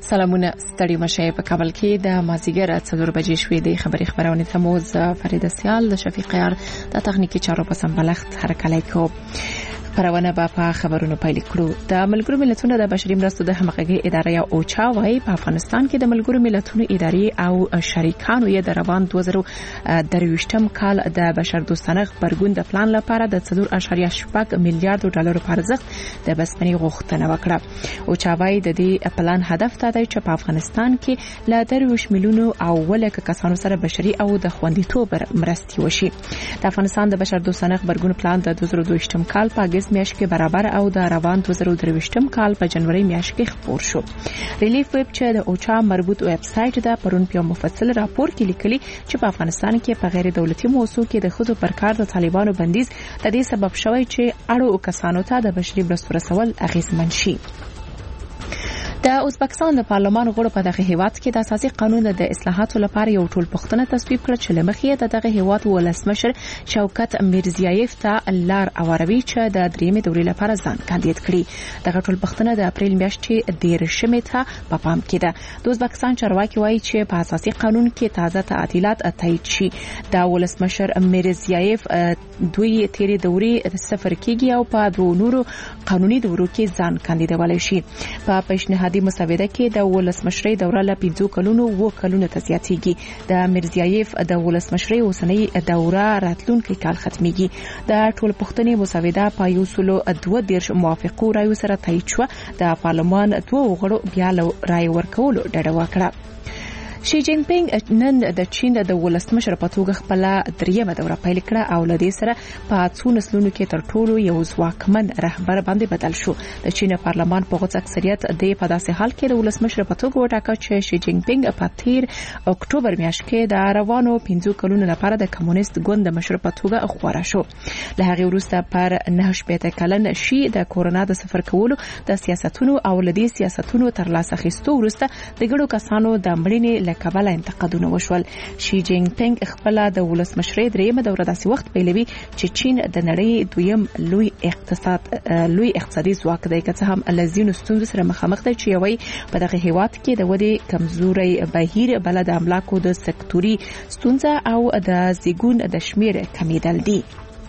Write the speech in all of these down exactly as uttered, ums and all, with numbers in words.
سلامونه ستړي مشه په کابل کې د مازیګر څلور بجې شوې د خبري خبرونه تموز فرید سیال د شفیق یار د تخنیکی چارو په سمبلښت حرکت کو خبرونه په خبرونو پیل کړو د ملګرو ملتونو د بشري مرستو د همغږي ادارې او اوچا وايي په افغانستان کې د ملګرو ملتونو ادارې او شریکانو یې د روان دوه زره درویشتم کال د بشر دوستانه خبرګون د پلان لپاره د څلور اعشاریه شپږ میلیارډ ډالر په ارزښت د بسپنې غوښتنه وکړه اوچا وايي د دې پلان هدف ته دی چې په افغانستان کې له درویش میلیونو او ولکه کسانو سره بشري او د خوندیتوب مرستې وشي د افغانستان د بشر دوستانه خبرګون پلان د دوه زره دویشتم کال په اگست میاشت کې برابر او د روان دوه زره درویشتم کال په جنوري میاشت کې خبر شو ریلیف ویب چې د اوچا مربوط ویب سټ د پرون په مفصل راپور کې لیکلي چې په افغانستان کې په غیر دولتي موسسو کې د خود پر کار د طالبانو بندیز د دې سبب شوی چې اړو کسانو ته د بشري مرستو رسول اغیزمن شي د ازبکستان د پارلمان غړو په دغه هیواد کې د اساسي قانون د اصلاحاتو لپاره یو ټول پښتنه تصویب کړ چې لمخې د دغه هیواد ولسمشر شوکت میرزیایف ته لار اوروي چې د دریمه دورې لپاره ځان کاندید کړي دغه ټول پښتنه د اپریل میاشتې د رشمه ته په پام کې ده د ازبکستان چارواکي وایي چې په اساسي قانون کې تازه تعدیلات تایید شي د ولسمشر میرزیایف دوی تیرې دورې صفر کېږي او په دوه نورو قانوني دورو کې ځان کاندیدولای شي په پیشنهادي مسوده کې د ولسمشرۍ دوره ل پنځه کلونو و کلونو ته زیاتېږي د میرزیایف د ولسمشرۍ اوسنۍ دوره راتلونکي کال ختميږي د ټول پښتني مسوده په یو سلو دوه دیرش موافقو رایو سره تایید شو د پارلمان دوه غړو بیا رای ورکولو ډډه وکړه شي جین پینګ نن د چین د ولسمشر په توګه خپل دریمه دوره پیل کړه او لدې سره په څو نسلونو کې تر ټولو یو ځواکمن رهبر باندې بدل شو د چین پارلمان په غوڅ اکثریت د په داسې حال کې د ولسمشر په توګه وټاکه چې شي جین پینګ په تیر اکتوبر میاشت کې د روانو پنځه کلونو لپاره د کمونیست ګوند د مشر په توګه خبره شو له هغه وروسته پر نه شپږ کلن شي د کورونا د سفر کولو د سیاستونو او لدې سیاستونو تر لاسه خستو وروسته د ګډو کسانو د مړینې کابل انتقادونه وشول شي جین پینګ خپل د ولسمشرۍ دریمه دوره داسې وخت پیلوي چې چین د نړۍ دویم لوی اقتصاد لوی اقتصادي ځواک دی که څه هم لزینو ستونزو سره مخامخ دی چې یوې په دغه هیواد کې د ودی کمزوري بهیر بل د املاکو د سکتوري ستونزه او د زیګون د شمیر کمیدل دي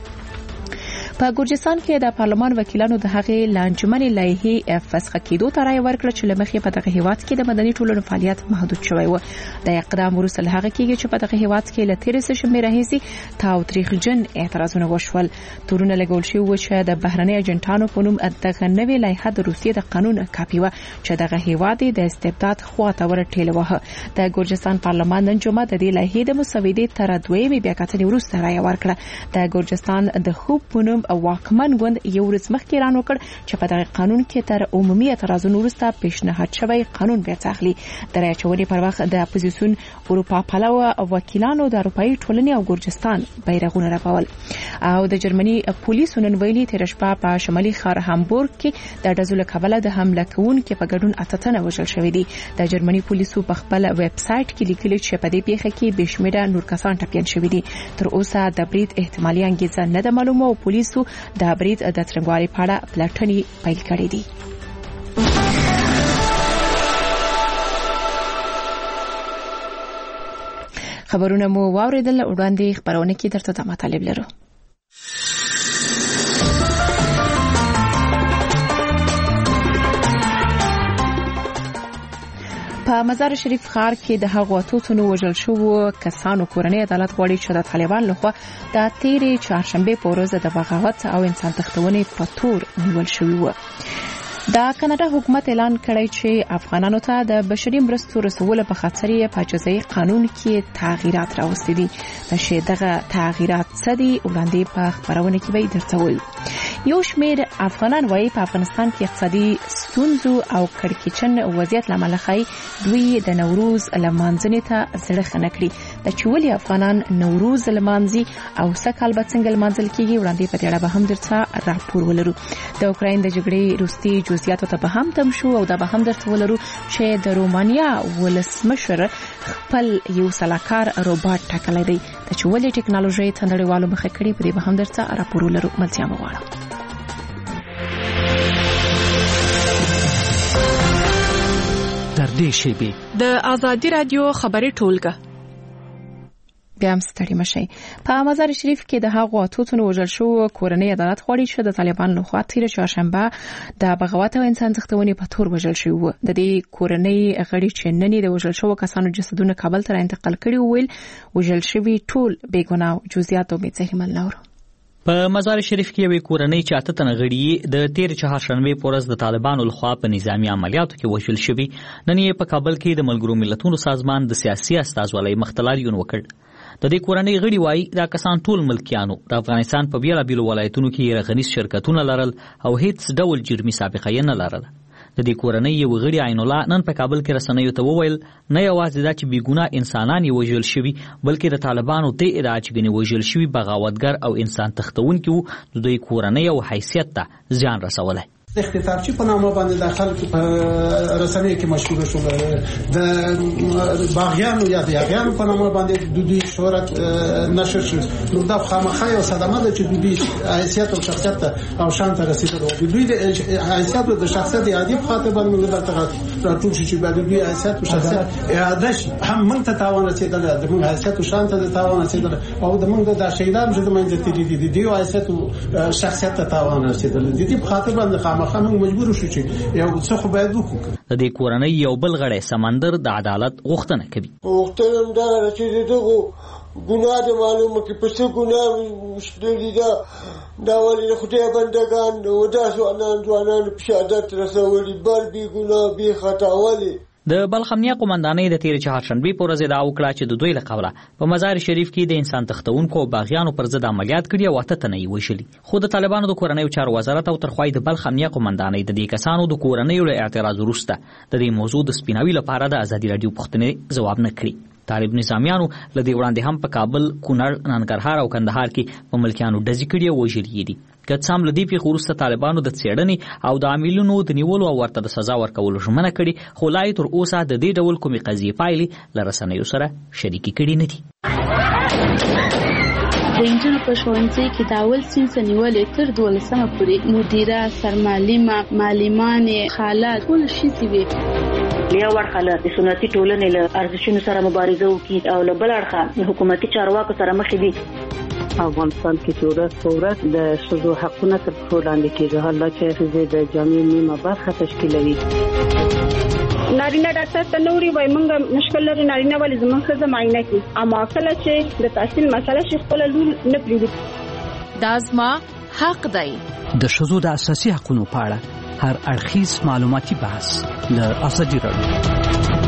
په ګورجستان کې د پارلمان وکیلانو د هغې لانجمنې لایحې فسخ کېدو ته رایه ورکړه چې لمخې په دغه هیواد کې د مدني ټولنو فعالیت محدود شوی و د اقدام وروسته له هغه کېږي چې په دغه هیواد کې له تیرې سشنبې راهیسې تاوتریخجن اعتراضونه وشول تورونه لګول شوي و چې د بهرنۍ اجنټانو په نوم دغه نوې لایحه د روسیې د قانون کاپي وه چې دغه هیواد د استبداد خواته ورټېله وه د ګورجستان پارلمان نن جمعه د دې لایحې د مسودې تر دویمې بیاکتنې وروسته رایه ورکړه د ګورجستان د خوب په نوم واکمن ګوند یو ورځ مخکې اعلان وکړ چې په دغه قانون کې تر عمومي اعتراضونو وروسته پیشنهاد شوی قانون بیرته اخلي د رایې اچونې پر وخت د اپوزیسیون اروپا پلوه وکیلانو د اروپایي ټولنې او ګورجستان بیرغونه رپول او د جرمني پولیسو نن ویلي تیر شپه په شمالي ښار هامبورګ کې د ډزو له کبله د حمله کوونکو په ګډون اته تنه وژل شوي دي د جرمني پولیسو په خپل ویب سټ کې لیکلي چې په دې پیښه کې بې شمېره نور کسان ټپیان شوي دي تر اوسه د برید احتمالي انګیزه نه ده معلومه او پولیسو د برید د ترنګوالي په اړه پلټنې پیل کړې دي خبرونه مو واوریدل وړاندې خبرونه کې درته د مطالب لرو په مزار شریف ښار کې د هغو اتوتونو وژل شوو کسانو کورنۍ عدالت غواړي چې د طالبان لخوا د تیرې چهارشنبې په ورځ د بغاوت او انسان تښتونې په تور نیول شوی و د کاناډا حکومت اعلان کړی چې افغانانو ته د بشري مرستو رسولو په خاطر یې په جزایي قانون کې تغییرات راوستي دي چې دغه تغییرات څه دي وړاندې په خبرونه کې به درته وایو یو شمېر افغانان وایي په افغانستان کې اقتصادي ستونزو او کړکېچن وضعیت لامل خای دوی د نوروز لمانځنې ته زړه خنه کړي د چولي افغانان نوروز لمانځي او سکهال به څنګه لمانځل کیږي وړاندې په دې اړه به هم درته راپور ولرو د اوکراین د جګړې روسي جزئیات ته به هم تم شو او دا به هم درته ولرو چې د رومانیا ولسمشر خپل یو سلاکار روباټ ټاکلی دی د چولي ټکنالوژي ته نړیوالو مخه کړي په دې به هم درته راپور ولرو ملتیا مغواړم در نږدې شیبې. د آزادي رادیو خبري ټولګه. بیا هم ستړي مشي. په مزار شریف کې د هغو اتوتونو وژل شو کورنۍ عدالت غواړي چې د طالبان لخوا تیر چهارشنبه د بغاوت او انسان تښتونې په تور وژل شو. د دې کورنۍ غړي چې نن د وژل شو کسانو جسدونه کابل ته انتقال کړي ویل وژل شوی ټول بیګناه. جزئیات امید زهیمل نور. په مزار شریف کې یوې کورنۍ چې اته تنه غړي د تیر چهارشنبه په ورځ د طالبانو لخوا په نظامی عملیاتو کې وژل شوي. نن یې په کابل کې د ملګرو ملتونو سازمان د سیاسي استازولۍ مختلاریون وکړ. د دې کورنۍ غړي وایي دا کسان ټول ملکیانو د افغانستان په بیلابیلو ولایتونو کې رغنیز شرکتونه لرل او هیڅ ډول جرمي سابقه یې نه لرله. د دې کورنۍ یو غړي عین الله نن په کابل کې رسنیو ته وویل نه یوازې دا چې بیګناه انسانان یې وژل شوي بلکې د طالبانو دې ادعا چې ګنې وژل شوي بغاوتګر او انسان تښتونکي وو د دوی کورنۍ او حیثیت ته زیان رسولی. اختطافچی په نامه باندې داخل په رسنۍ کې مشهور شو. د باغیانو یا د یاغیانو په نامه باندې د دوی شهرت نشر شو. نو دا خامخا یو صدمه ده چې د دوی حیثیت او شخصیت او شان ته رسیدل. د دوی د حیثیت او د شخصیت عادي په خاطر باندې دلته راټول شي چې د دوی حیثیت او شخصیت اعاده شي. هم موږ ته تاوان رسیدل، د موږ حیثیت او شان ته تاوان رسیدل او د موږ د شهیدانو چې د منځ تیری دي د دوی حیثیت او شخصیت ته تاوان رسیدل. د دې په خاطر باندې خامخا مجبور شو چې یو څه خو باید وکړو. د دې کورنۍ یو بل غړی سمندر د عدالت غوښتنه کوي. غوښتنه دا ده چې دغه ګناه د معلومه کې په څه ګناه مشتري ده دا ولې خدای بندگان او داسې انان ځوانان په شهادت رسولي بل بي ګناه بي خطا ولې. د بلخ امنیه قومندانۍ د تیر چهارشنبه په ورځ دا وکړه چې د دوی له قوله په مزار شریف کې د انسان تښتونکو او باغیانو پر ضد عملیات کړي او اته تنه یې وژلي. خو د طالبانو د کورنیو چارو وزارت او ترخوای د بلخ امنیه قومندانۍ د دې کسانو د کورنیو له اعتراض وروسته د دې موضوع د سپیناوي لپاره د ازادي رادیو پوښتنې ځواب نه کړی. طالب نظامیانو له دې وړاندې هم په کابل، کونړ، ننګرهار او کندهار کې په ملکیانو ډزې کړي او وژلي دي. که څه هم له دې پیښو وروسته طالبانو د څېړنې او د عاملینو د نیولو او ورته د سزا ورکولو ژمنه کړې، خو لا یې تر اوسه د دې ډول کومې قضیې پایلې له رسنیو سره شریکې کړي نه دي. د انجنونو په ښوونځي کې د اول صنف نیولې تر دولسمه پورې مدیره، سرمعلمه، معلمانې، خاله ټول ښځې وې. یو اړخه د سنتي ټولنې له ارزښتونو سره مبارزه وکړي او له بل اړخه د حکومتي چارواکو سره مخ دي. افغانستان کې چې ورځ په ورځ د ښځو حقونه تر پښو لاندې کېږي. حالا چې ښځې د جامعې نیمه برخه تشکیلوي. نارینه ډاکټر ته نوري وای مونږ مشکل لري نارینه ولې زموږ ښځه معاینه کوي اما کله چې د تحصیل مسله شي خپل لور نه پریږدي. دا زما حق دی. د ښځو د اساسي حقوقو په اړه هر اړخیز معلوماتي بحث له ازادي رادیو.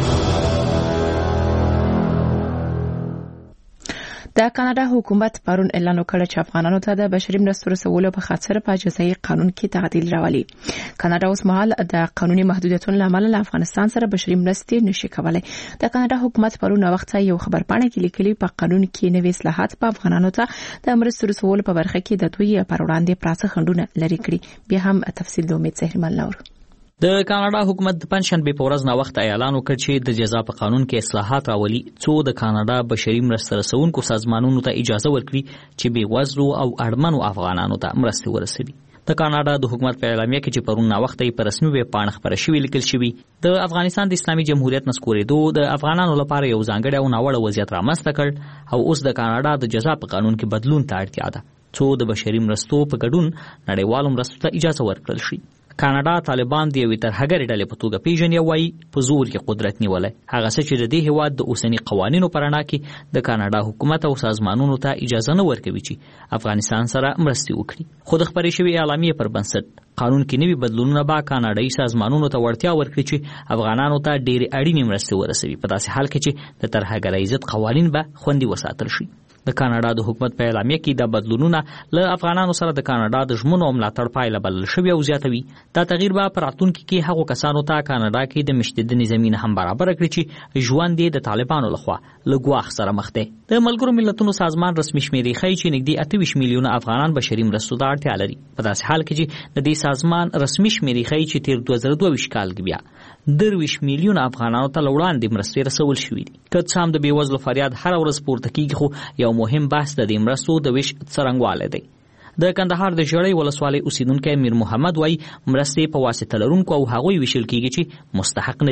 د کاناډا حکومت پرون اعلان وکړ چې افغانانو ته د بشري مرستو رسولو په خاطر په جزایي قانون کې تعدیل راولي. کاناډا اوس مهال د قانوني محدودیتونو لامل له افغانستان سره بشري مرستې نشي کولای. د کاناډا حکومت پرون وخت یو خبرپاڼه کې لیکلي په قانون کې نوې اصلاحات په افغانانو ته د مرستو رسولو په برخه کې د دوی پر وړاندې پراخه خنډونه لري کړي. بیا هم تفصیل د امید زهرمل نور. د کاناډا حکومت د پنځشنبه په ورځ نا وخت اعلان وکړ چې د جزا په قانون کې اصلاحات راولي څو د کاناډا بشري مرستې رسونکو سازمانونو ته اجازه ورکړي چې بې وزلو او اړمنو افغانانو ته مرستې ورسوي. د کاناډا د حکومت په اعلامیه کې چې پرون نا وخت یې په رسمي ویب پاڼه خبره شوې لیکل شوی د افغانستان د اسلامي جمهوریت نسکورېدو د افغانانو لپاره یو ځانګړی او ناوړه وضعیت رامنځته کړ او اوس د کاناډا د جزا په قانون کې بدلون ته اړتیا ده څو د بشري مرستو په ګډون نړیوالو مرستو ته اجازه ورکړل شي. کاناډا طالبان د یوې ترهګرې ډلې په توګه پیژني او وايي په زور کې قدرت نیولی. هغه څه چې د دې هېواد د اوسني قوانینو په رڼا کې د کاناډا حکومت او سازمانونو ته اجازه نه ورکوي چې افغانستان سره مرستې وکړي. خو د خپرې شوې اعلامیې پر بنسټ قانون کې نوي بدلونونه به کاناډایي سازمانونو ته وړتیا ورکړي چې افغانانو ته ډېرې اړینې مرستې ورسوي په داسې حال کې چې د ترهګرۍ ضد قوانین به خوندي وساتل شي. د کاناډا د حکومت په اعلامیه کې د بدلونونه له افغانانو سره د کاناډا د ژمنو او ملاتړ پایله بلل شوې او زیاتوي. دا تغییر به په راتلونکي کې هغو کسانو ته کاناډا کې د مشتددې زمینه هم برابر کړي چې ژوند یې د طالبانو لخوا له ګواښ سره مخ دی. د ملګرو ملتونو سازمان رسمي شمیرې ښیي چې نږدې اته ویشت میلیونه افغانان بشري مرستو ته اړتیا لري. په داسې حال کې چې د دې سازمان رسمي شمیرې ښیي چې تیر دوه زره دوه ویشت کال کې بیا درویشت میلیونه افغانانو ته له وړاندې مرستې رسول شوي دي. که څه هم د بېوزلو فریاد هره ورځ پورته کېږي خو یو مهم بحث د دې مرستو د ویش څرنګوالی دی. د کندهار د ژړۍ ولسوالۍ اوسیدونکی میر محمد وایي مرستې په واسطه لرونکو او هغوی ویشل کېږي چې مستحق نه دي.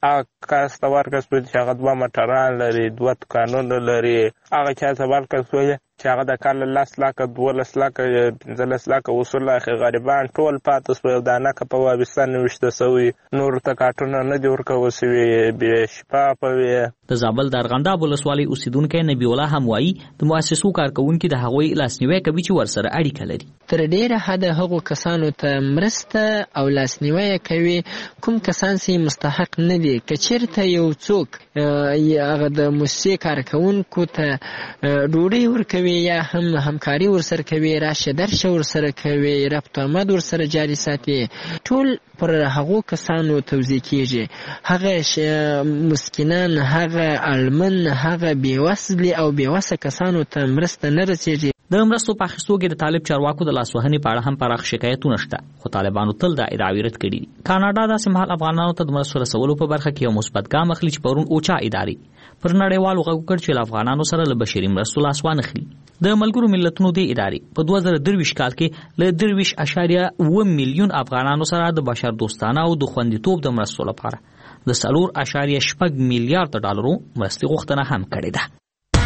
هغه کس ته ورکړل شول چې هغه دوه موټران لري، دوه دوکانونه لري. هغه چا ته ورکړل شول چې هغه د کال لس لکه دولس لکه پنځلس لکه وصول اخی غریبان ټول پاتې شول. د نکه په وابستان وشته سوي، نور ته کارټونه نه دي ورکول سوي، بې شفافه وي. د زابل د ارغنداب ولسوالۍ اوسیدونکی نبی الله هم وایي د مؤسسو کارکوونکي د هغوی لاسنیوی کوي چې ورسره اړیکه لري. تر ډیره حده هغو کسانو ته مرسته او لاسنیوی کوي کوم کسان چې مستحق نه دي. که چېرته یو څوک هغه د مؤسسې کارکوونکو ته ډوډۍ ورکوي یا هم همکاري ورسره کوي، راشه درشه ورسره کوي، ربط آمد ورسره جاري ساتي، ټول پر هغو کسانو توزیع کیږي. هغه مسکینان، هغه اړمن، هغه بېوسلې او بېوسه کسانو ته مرسته نه رسیږي. د مرستو په اخیستو کې د طالب چارواکو د لاسوهنې په اړه هم پراخ شکایتونه شته، خو طالبانو تل دا ادعاوې رد کړي دي. کاناډا داسې مهال افغانانو ته د مرستو رسولو په برخه کې یو مثبت ګام اخلي چې پرون اوچا ادارې پر نړیوالو غږ وکړ چې له افغانانو سره له بشري مرستو لاس وانخلي. د ملګرو ملتونو دې ادارې په دوه زره درویشت کال کې له درویشت اعشاریه اوه میلیون افغانانو سره د بشر دوستانه او د خوندیتوب د مرستو لپاره د څلور اعشاریه شپږ میلیارډ ډالرو مرستې غوښتنه هم کړې ده.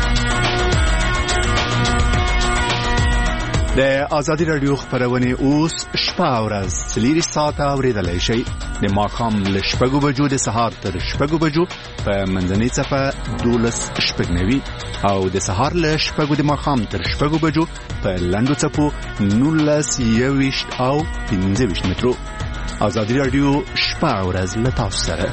د ازادي رادیو خبرونه اوس شپه او ورځ څلور ساعته اوریدلای شئ. د ماښام له شپږو بجو د سهار تر شپږو بجو په منځنۍ څپه دولس شپږ نوي او د سهار له شپږو د ماښام تر شپږو بجو په لنډو څپو نولس یوویشت او پنځه ویشت مترو. ازادي رادیو شپه او ورځ له تاسو سره.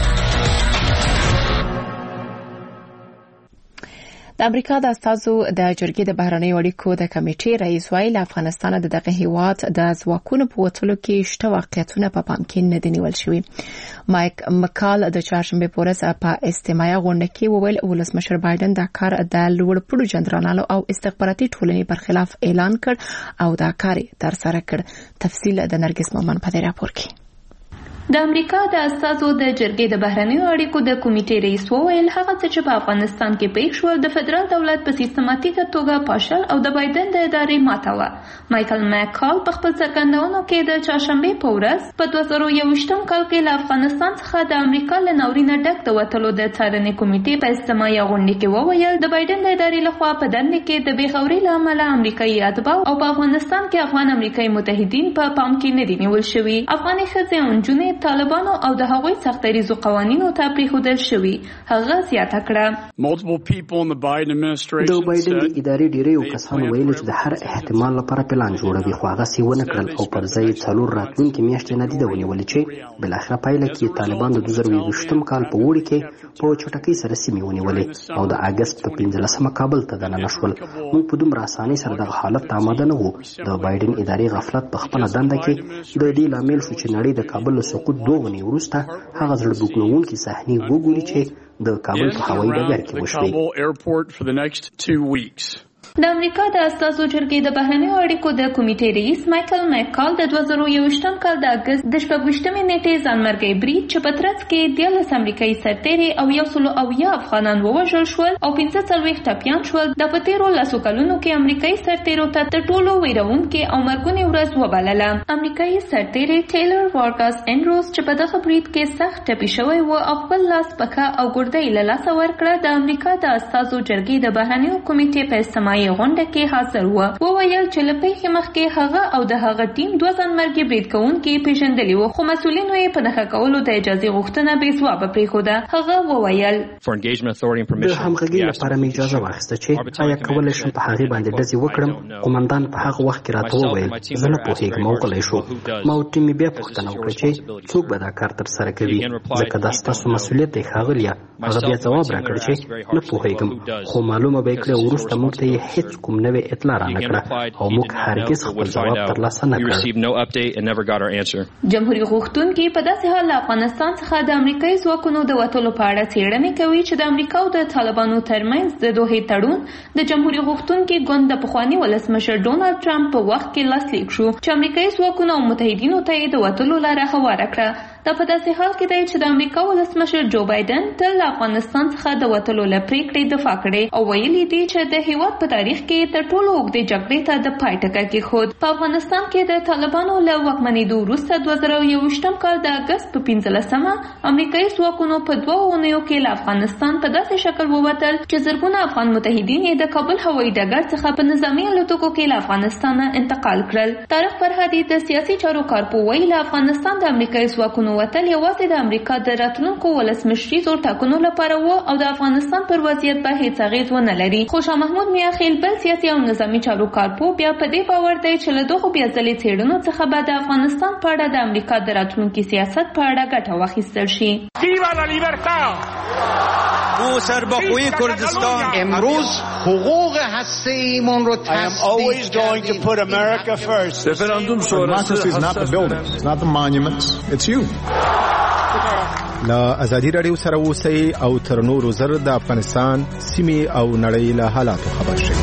د امریکا د استازو د جرګې د بهرنیو اړیکو د کمیټې رئیس وایي له افغانستان د دغه هیواد د ځواکونو په وتلو کې شته واقعیتونه په پام کې نه دي نیول شوي. مایک مکال د چهارشنبه په ورځ په اجتماعي غونډه کې وویل ولسمشر بایدن دا کار د لوړپوړو جنرالانو او استخباراتي ټولنې پر خلاف اعلان کړ او دا کار ترسره کړ. تفصیل د نرګس مومن په دې راپور کې. د امریکا د استازو د جرګې د بهرنیو اړیکو د کمیټې رئیس وویل هغه څه چې په افغانستان کې پیښ شو د فدرال دولت په سیستماتیکه توګه پاشل او د بایدن د ادارې ماته وه. مایکل مکال په خپل څرګندونو کې د چهارشنبه په ورځ په دوه زره یوویشتم کال کې له افغانستان څخه د امریکا له ناورینه ډک د وتلو د څارنې کمیټې په اجتماعي غونډه کې وویل د بایدن د ادارې لخوا په دنده کې د بېغورۍ له امله امریکایي اتباع او په افغانستان کې افغان امریکایي متحدین په پام کې نه دي نیول شوي. افغاني ښځې او نجونې طالبانو او د هغوی سختریزو قوانینو ته پریښودل شوي. هغه زیاته کړه د بایدن د ادارې ډیری کسانو ویل چې د هر احتمال لپاره پلان جوړوي، خو هغه سی ونه کړل او پر ځای څلور راتلونکي میاشتې نتیجه ونیولې چې بلاخره پایله کې طالبان د دوه زره یوویشتم کال په اوړي کې په چټکۍ سره سیمې ونیولې او د اګست په پنځلسمه کابل ته دننه شول. موږ په دومره اسانۍ سره دغه حالت ته آماده نه وو. د بایدن ادارې غفلت په خپله دنده کې د دې لامل شو چې نړۍ د کابل له سقوط دوه ونې وروسته هغه زړه بوږنوونکې صحنې وګوري چې د کابل په هوایي ډګر کې وشوې. د امریکا د استازو جرګې د بهرنیو اړیکو د کمیټې رئیس مایکل مکال د دوه زره یوویشتم کال د اګست د شپږویشتمې نیټې ځانمرګي برید چې په ترڅ کې دیارلس امریکایي سرتیري او یو سل اویا افغانان ووژل شول او پنځه څلوېښت ټپیان شول. د په تېرو لسو کلونو کې امریکایي سرتیرو ته تر ټولو ویروونکې او مرګونې ورځ وبلله. امریکایي سرتیري ټیلر وارکاس انډروز چې په دغه برید کې سخت ټپي شوی و او خپل لاس پښه او ګردۍ له لاسه ورکړه. د امریکا د استازو جرګې د بهرنیو کمیټې په اجتماعي غونډه کې حاضر و. وویل چې له پیښې مخکې هغه او د هغه ټیم دوه ځانمرګي برید کوونکي پیژندلي وو، خو مسؤلینو یې په نښه کولو د اجازې غوښتنه بې ځوابه پرېښوده. هغه وویل د همغږۍ لپاره مې اجازه واخیسته چې آیا کولی شم په هغې باندې ډزې وکړم. قومندان په هغه وخت کې راته وویل زه نه پوهېږم او غلی شو. ما او ټیم مې بیا پوښتنه وکړه چې څوک به دا کار ترسره کوي، ځکه دا ستاسو مسؤلیت دی ښاغلیه. هغه بیا ځواب راکړ چې نه پوهېږم، خو معلومه به یې کړې وروسته موږ ته یې هېڅ کوم نوې اطلاع را نه کړه او موږ هرګز خپل ځواب ترلاسه نه کړ. جمهوریت غوښتونکي په داسې حال له افغانستان څخه د امریکایي ځواکونو د وتلو په اړه څېړنې کوي چې د امریکا او د طالبانو ترمنځ د دوحې تړون د جمهوریت غوښتونکي ګوند د پخواني ولسمشر ډونالډ ټرمپ په وخت کې لاسلیک شو چې امریکایي ځواکونو او متحدینو ته یې د وتلو لاره هواره کړه. دا په داسې حال کې دی چې د امریکا ولسمشر جو بایدن تل افغانستان څخه د وتلو له پریکړې دفاع کړې او ویلي دي چې د هیواد په تاریخ کې تر ټولو اوږدې جګړې ته د پای ټکی کېښود. په افغانستان کې د طالبانو له واکمنېدو وروسته دوه زره یوویشتم کال د اګست په پنځلسمه امریکایي ځواکونو په دوه اونیو کې له افغانستان په داسې شکل ووتل چې زرګونه افغان متحدین یې د کابل هوایي ډګر څخه په نظامي الوتکو کې له افغانستان انتقال کړل. طارق فرهادي د سیاسي چارو کارپوه وایي له افغانستان د امریکایي ځواکونو وتل یوازې د امریکا د راتلونکو ولسمشریزو ټاکنو لپاره و او د افغانستان پر وضعیت به هیڅ اغېز ونه لري. خو شاه محمود میاخیل بل سیاسي او نظامي چارو کارپوه بیا په دې باور دی چې له دغو بیا ځلې څېړنو څخه به د افغانستان په اړه د امریکا د راتلونکي سیاست په اړه ګټه واخیستل شي. او سرباخوی کردستان امروز حقوق هسته‌ایمون رو تصدیق کردیم. رفراندوم شورای is not the buildings, it's not the monuments, it's you. لا ازادي رادیو سره اوسئ او تر نورو زر د افغانستان سیمې او نړۍ له حالاتو خبر شئ.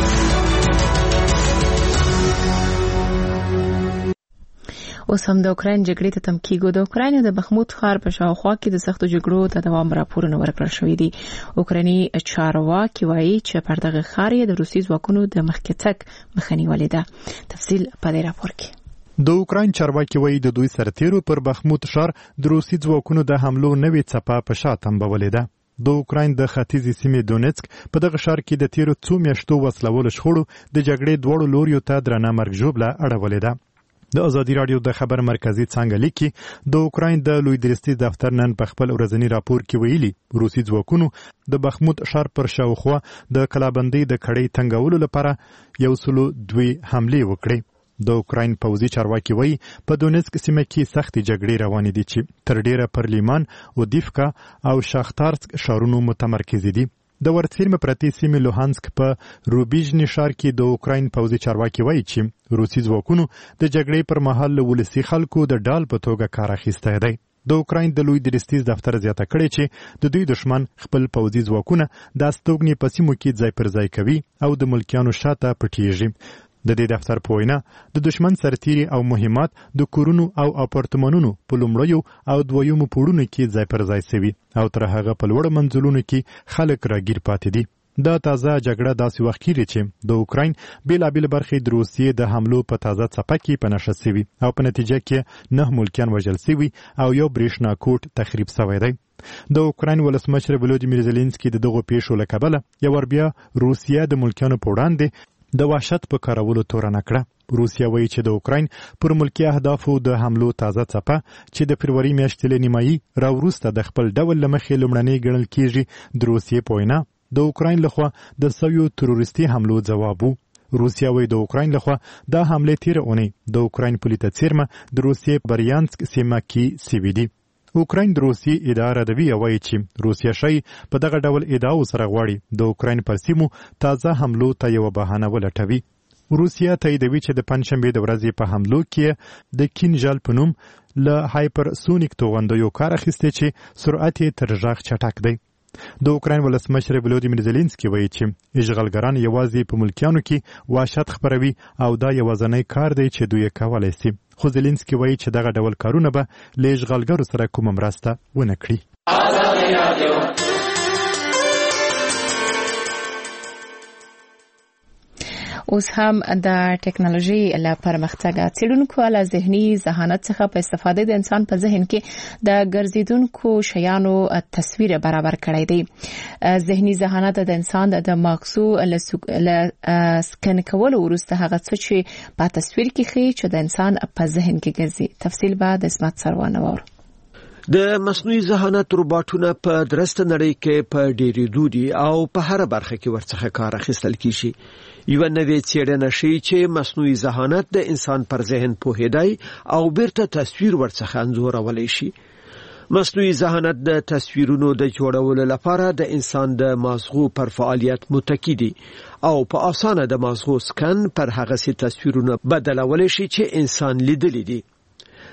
اوس هم د اوکراین جګړې ته تم کېږو. د اوکراین د بخموت ښار په شاوخوا کې د سختو جګړو ته دوام راپورونه ورکړل شوي دي. اوکرایني چارواکي وایي چې پر دغه ښار یې د روسي ځواکونو د مخکې تګ مخه نیولې ده. تفصیل په دې راپور کې. د اوکراین چارواکي وایي د دوی سرتیرو پر بخموت ښار د روسي ځواکونو د حملو نوې څپه په شا تمبولې ده. د اوکراین د ختیځې سیمې دونیتسک په دغه ښار کې د تیرو څو میاشتو وسلوالو شخړو د جګړې دواړو لوریو ته درنه مرګ ژوبله اړولې ده. د ازادي رادیو د خبر مرکزی څنګه لیکي د اوکراین د لوی درستي دفتر نن په خپل ورځنی راپور کې ویلي روسي ځواکونو د بخموت ښار پر شاوخوا د کلابندۍ د کړۍ تنګولو لپاره یو سلو دوی حملې وکړې. د اوکراین پوځي چارواکي وایي په دونیتسک سیمه کې سختې جګړې روانې دي چې تر ډیره پر لیمان او دیفکا او شاختارسک ښارونو متمرکز دي. د ورڅیرمه پرتی سیمې لوهانسک په روبیژنی ښار کې د اوکراین پوځي چارواکي وایي چې روسي ځواکونو د جګړې پر مهال له ولسي خلکو د ډال په توګه کار اخیستی دی. د اوکراین د لوی درستیز دفتر زیاته کړې چې د دوی دشمن خپل پوځي ځواکونه د استوګنې په سیمو کې ځای پر ځای کوي او د ملکیانو شاته پټیږي. د دې دفتر په وینا د دشمن سرتیري او مهمات د کورونو او اپارتمانونو په لومړیو او دویمو پوړونو کې ځای پر ځای سوي او تر هغه په لوړ منزلونو کې خلک راګیر پاتې دي. دا تازه جګړه داسې وخت کې چې د اوکراین بیلابیل برخې د روسیې د حملو په تازه څپه کې په نښه سوي او په نتیجه کې نه ملکیان وژل سوي او یو برېښنا کوټ تخریب سوی دی. د اوکراین ولسمشر ولودیمیر زيلنسکي د دغو پیښو له کبله یو ور بیا روسیه د ملکیانو په وړاندې د وحشت په کارولو تورنه کړه. روسیه وایي چې د اوکراین پر ملکی اهدافو د حملو تازه څپه چې د فروری میاشتې له نیمایي راوروسته د خپل ډول له مخې لومړنۍ ګڼل کېږي د روسیې په وینا د اوکراین لخوا د سویو تروریستي حملو ځواب و. روسیه وایي د اوکراین لخوا دا حملې تیره اونۍ د اوکراین په لیته څیرمه د روسیې بریانسک سیمه کې سوي دي. اوکراین د روسیې اداره ردوي وایي چې روسیه شي په دغه ډول ادعاو سره غواړي د اوکراین پر سیمو تازه حملو ته یو بهانه ولټوي. روسیه تاییدوي چې د پنځشنبې د ورځې په حملو کې د کینژال په نوم له هایپرسونیک توغندیو کار اخیستی چې سرعت یې تر غږ چټک دی. د اوکراین ولسمشر ولودیمیر زيلنسکي وایي چې اشغالګران یوازې په ملکیانو کې وحشت خپروي او دا یوازینی کار دی چې دوی کولی شي. خو زيلنسکي وایي چې دغه ډول کارونه به له اشغالګرو سره کومه مرسته ونه کړي. اوس هم د ټیکنالوژي له پرمختګه څېړونکو له ذهني ذهانت څخه په استفاده د انسان په ذهن کې د ګرځیدونکو شیانو تصویر برابر کړی دی. ذهني ذهانت د انسان د مغزو له سکن کولو وروسته هغه څه چې په تصویر کې ښیي چې د انسان په ذهن کې ګرځي. تفصیل بعد اسمت سروانه وور. د مصنوعي ذهانت روباټونه په درسته نړۍ کې په ډېرې دودي او په هر برخه کې ورڅخه کار اخیستل کیږي. یو نوې څېړنه ښیي چې مصنوعي ذهانت د انسان پر ذهن پوهېدای او بیرته تصویر ورڅخه انځورولی شي. مصنوعي ذهانت د تصویرونو د جوړولو لپاره د انسان د مغزو پر فعالیت متکی دي او په اسانه د مغزو سکن پر هغه سي تصویرونه بدلولی شي چې انسان لیدلی دي.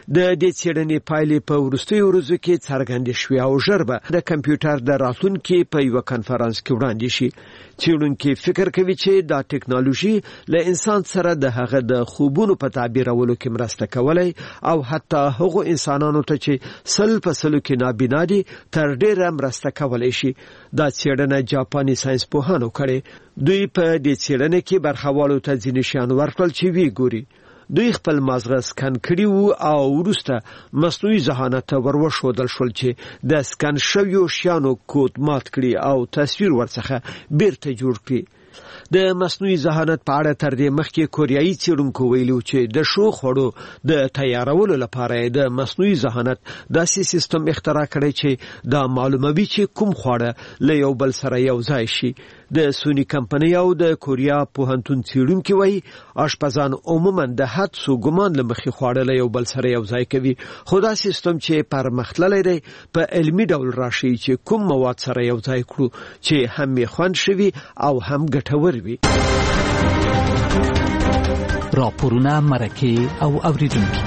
د دې څېړنې پایلې په وروستیو ورځو کې څرګندې شوې او ژر به د کمپیوټر د راتلونکي په یوه کنفرانس کې وړاندې شي. څېړونکي فکر کوي چې دا ټکنالوژي له انسان سره د هغه د خوبونو په تعبیرولو کې مرسته کولی او حتی هغو انسانانو ته چې سل په سلو کې نابینا دي تر ډېره مرسته کولی شي. دا څېړنه جاپاني ساینس پوهانو کړې. دوی په دې څېړنه کې برخوالو ته ځینې شیان ورکړل چې ویې ګوري. دوی خپل مازغه سکن کړي وو او وروسته مصنوعي ذهانت ته ورښودل شول چې د سکن شویو شیانو کود مات کړي او تصویر ورڅخه بیرته جوړ کړي. د مصنوعي ذهانت په اړه تر دې مخکې کوریایي څېړونکو ویلي چې د ښو خوړو د تیارولو لپاره د مصنوعي ذهانت داسې سیستم اختراع کړی چې دا معلوموي چې کوم خواړه له یو بل سره یو ځای شي. د سونی کمپنۍ او د کوریا پوهنتون څېړونکي وایي اشپزان عموما د حدس و ګمان له مخې خواړه له یو بل سره یو ځای کوي، خو دا سیستم چې پرمختللی دی په علمي ډول راشي چې کوم مواد سره یو ځای کړو چې هم یې خوند شوي او هم ګټور وي. راپورونه، مرکې او اوریدونکي.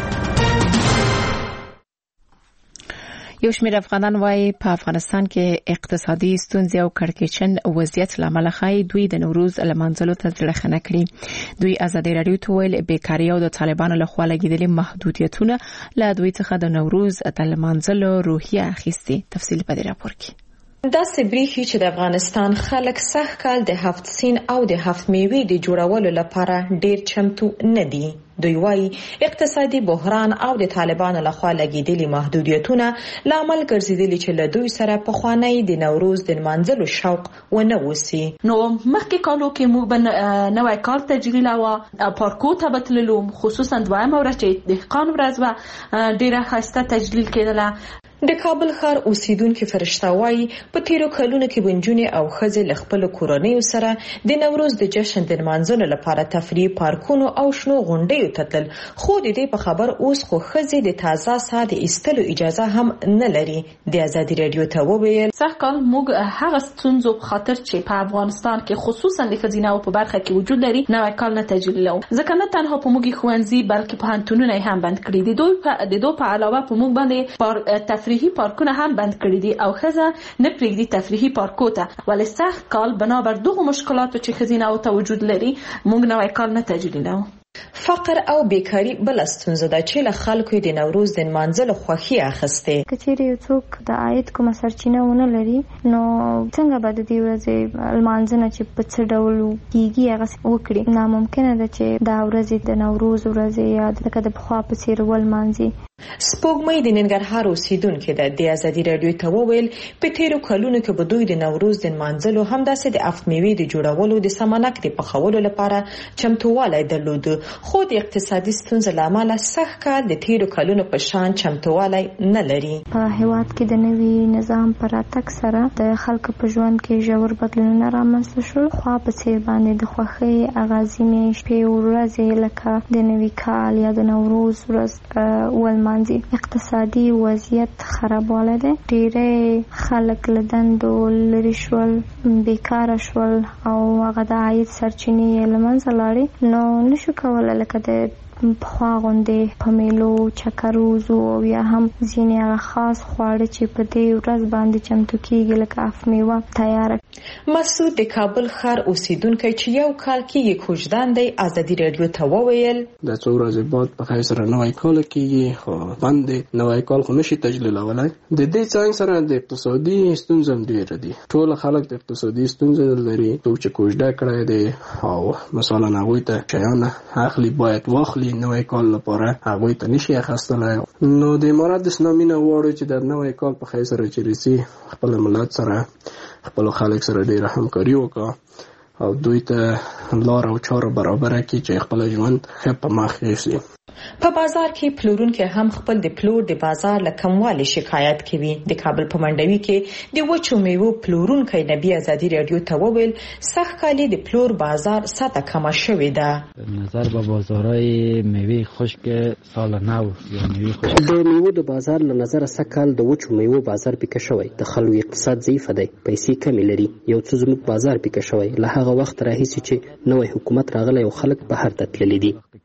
یو شمېر افغانان وایي په افغانستان کې اقتصادي ستونزې او کړکېچن وضعیت لامل ښایي دوی د نوروز لمانځلو ته زړه نه کړي. دوی ازادي راډیو ته ویل بیکاري او د طالبانو لخوا لګېدلي محدودیتونه له دوی څخه د نوروز د لمانځلو روحیه اخیستې. تفصیل په دې راپور کې. دا سبریخي چې د افغانستان خلک سخت کال د هفت سین او د هفت میوې د جوړولو لپاره ډیر چمتو نه دي. دوی وايي اقتصادي بحران او د طالبانو لخوا لګیدلي محدودیتونه لامل ګرځیدلي چې له دوی سره په خوانی د نوروز د منځلو شوق ونه وسی. نو مخکې کالو کې موږ بن نوای کال تجلیل او پارکو ته بتللو، خصوصا دویمه ورځ چې د قان ورځ و ډیره خاصه تجلیل کېدله. د کابل ښار اوسیدونکو فرشته وايي په تیرو کلونو کې بنجونې او ښځې له خپل کورنیو سره د نوروز د جشن د منځلو لپاره تفریح پارکونو او شنو غونډیو ته تل، خو د دې په خبر اوس خو ښځې د تازه ساه د ایستلو اجازه هم نه لري. د ازادي راډیو ته وویل سخت کال موږ هغه ستونزو په خاطر چې په افغانستان کې خصوصا د ښځیناو په برخه کې وجود لري نوای کال نه تجلیلو، ځکه نه تنها په موږ ښوونځي بلکې په هنتونونه هم بند کړي دي. دوی په د دوه په علاوه په موږ باندې تفریحي پارکونه هم بند کړي دي او ښځه نه پرېږدي تفریحي پارکو ته. ولې سخت کال بنابر دغه مشکلاتو چې ښځیناو ته وجود لري موږ نوای کال نه تجلیلو. فقر او بیکاری بل ستونزه ده چې له خلکو د نوروز د منځلو خوښي اخیسته. کچېرې یو څوک د عاید کومه سرچینه ونه لري نو څنګه به د دې ورځې لمانځنه چې په څه ډول کیږي هغه وکړي. ناممکنه ده چې دا ورځ د نوروز ورځ یا د پخوا په څیر ولمانځي. سپوږمۍ د ننګرهار اوسیدونکو ده د ازادي راډیو ته وویل په تیرو کلونو کې به دوی د نوروز د منځلو همداسې د افت میوې د جوړولو د سمنک د پخولو لپاره چمتووالی درلود، خو د اقتصادي ستونزو لامل سخت کال د تیرو کلونو په شان چمتووالی نه لري. په هیواد کې د نوي نظام پر راتګ سره د خلکو په ژوند کې ژور بدلونونه رامنځته شول، خو په څیر باندې د خوښۍ اغازینې شپې او ورځې لکه د نوي کال یا د نوروز ورځ ول اقتصادي وضعیت خرابواله ده. ډېری خلک له دندو لرې شول، بیکاره شول او هغه د عاید سرچینې له منځه لاړې. نو نشو کولی لکه د پخوا غوندې په میلو چکروزو او یا هم ځینې هغه خاص خواړه چې په دې ورځ باندې چمتو کېږي لکه اف میوه تیاره. مسعود د کابل ښار اوسیدونکی چې یو کال کېږي کوژدن دی ازادي راډیو ته وویل د څو ورځې بعد په خیر سره نوی کال کېږي، خو بند دی نوی کال خو نشي تجلیلولی. د دې څنګ سره د اقتصادي ستونزې هم ډېره دي. ټول خلک د اقتصادي ستونزې لري. څوک چې کوژده کړی دی او مثلا هغوی ته شیان اخلي باید واخلي نوی کال لپاره هغوی ته نشي اخیستلی. نو د امارت اسلامي نه غواړو چې د نوی کال په خیر سره چې رسي خپل ملت سره خپل خلک سره ډېره همکاري وکړه او دوی ته لار او چاره برابره کړي چې خپل ژوند ښه په مخ یوسي. په بازار کې پلورونکي هم خپل د پلور د بازار له کموالي شکایت کوي. د کابل په منډوي کې د وچو میوو پلورونکي نبی ازادي راډیو ته وویل سخت کالي د پلور بازار سطح کمه شوې ده. نظر به بازارهای میوه خشک سال نو یا میوه خشک د میوو د بازار له نظر سخت کال د وچو میوو بازار پیکه شوی. د خلکو اقتصاد ضعیف دی، پیسې کمی لري. یو څه زموږ بازار پیکه شوی له هغه وخت راهیسې چې نوې حکومت راغلی او خلک بهر ته تللي دي.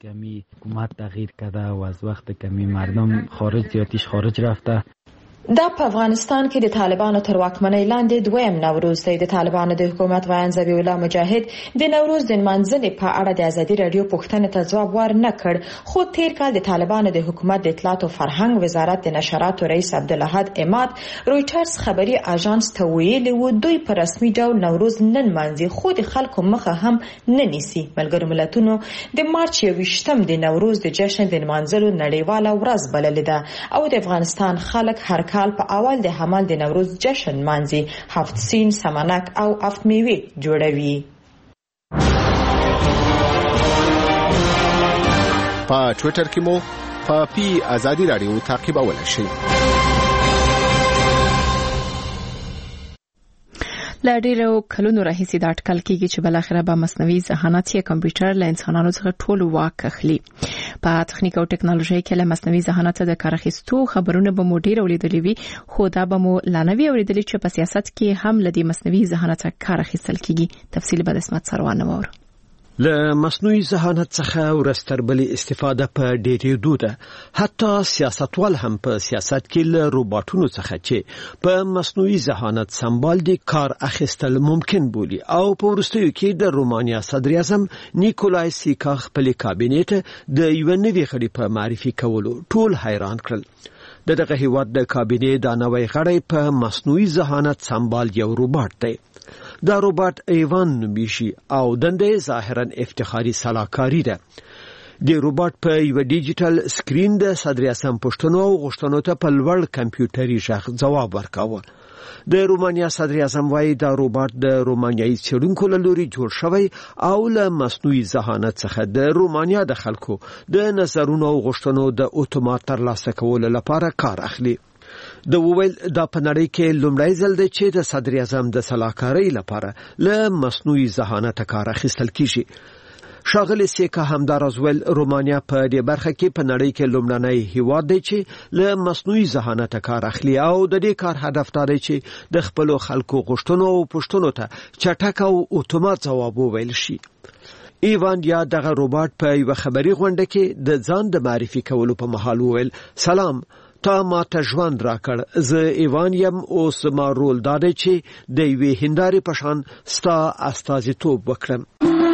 کمی حکومت تغییر کرده و از وقت کمی مردم خارج زیاتیش خارج رفته. دا په افغانستان کې د طالبانو تر واکمنۍ لاندې دویم نوروز دی. د طالبانو د حکومت ویاند ذبیح الله مجاهد د نوروز د نمانځنې په اړه د ازادي رادیو پوښتنې ته ځواب ورنه کړ، خو تیر کال د طالبانو د حکومت د اطلاعات او فرهنګ وزارت د نشراتو رئیس عبدالاحد اماد رویټرز خبري اژانس ته ویلي و دوی په رسمي ډول نوروز نه نمانځي، خو د خلکو مخه هم نه نیسي. ملګرو ملتونو د مارچ یوویشتم د نوروز د جشن د نمانځلو نړیواله ورځ بللې ده او د افغانستان خلک هر کال په اول د حمل د نوروز جشن مانځي، هفت سین، سمنک او هفت میوې جوړوي. په ټوئیټر کې مو په پی ازادي رادیو تعقیبولای شئ. له ډیرو کلونو راهیسې دا اټکل کیږي چې بل اخره به مصنوعي ذهانت یا کمپیوټر له انسانانو څخه ټول واک اخلي. په تخنیک او ټکنالوژي کې له مصنوعي ذهانت د کار اخیستو خبرونه به مو ډیر اوریدلې وي، خو دا به مو لا نه وي اوریدلې چې په سیاست کې هم له دې مصنوعي ذهانت کار اخیستل کیږي. تفصیل به د اسمت سروان نور. له مصنوعي ذهانت څخه ورستربلې استفاده په ډېرېدو ده. حتی سیاستوال هم په سیاست کې له روباټونو څخه چې په مصنوعي ذهانت سمبال دي کار اخیستل ممکن بولي او په وروستیو کې د رومانیا صدر اعظم نیکولای سیکا خپل کابینټ د یو نوي غړي په معرفي کولو ټول حیران کړل. د دغه هیواد د کابینې د نوې غړي په مصنوعي ذهانت سمبال یو روباټ دی. دا روباټ ایوان نومیږي او دنده ظاهرا افتخاري سلاکاری ده. د روباټ په یو ډیجیټل سکرین د صدر اعظم پښتنو او غوښتنو ته په لوړ کمپیوټري ژغ ځواب ورکاوه. د رومانیا صدر اعظم وايي دا روباټ د رومانیایي څېړونکو له لوري جوړ شوی او له مصنوعي ذهانت څخه د رومانیا د خلکو د نظرونو او غوښتنو د اتومات ترلاسه کولو لپاره کار اخلي. د وویل دا په نړۍ کې لومړی ځل دی چې د صدر اعظم د سلاکارۍ لپاره له مصنوعي ذهانت کار اخیستل کیږي. شاغلی سیکا همداراز ویل رومانیا په دې برخه کې په نړۍ کې لومړنی هیواد دی چې له مصنوعي ذهانت کار اخلي او د دې کار هدف دا دی چې د خپل خلکو غوښتنو او پوښتنو ته چټک او اتومات ځواب وویل شي. ایوان یا دغه روباټ په یو خبري غونډه کې د ځان د معرفي کولو په مهال ویل سلام تا ما ته ژوند راکړ، زه ایوان یم، اوس ما رول دا دی چې د یوې هندارې په شان ستا استازیتوب وکړم.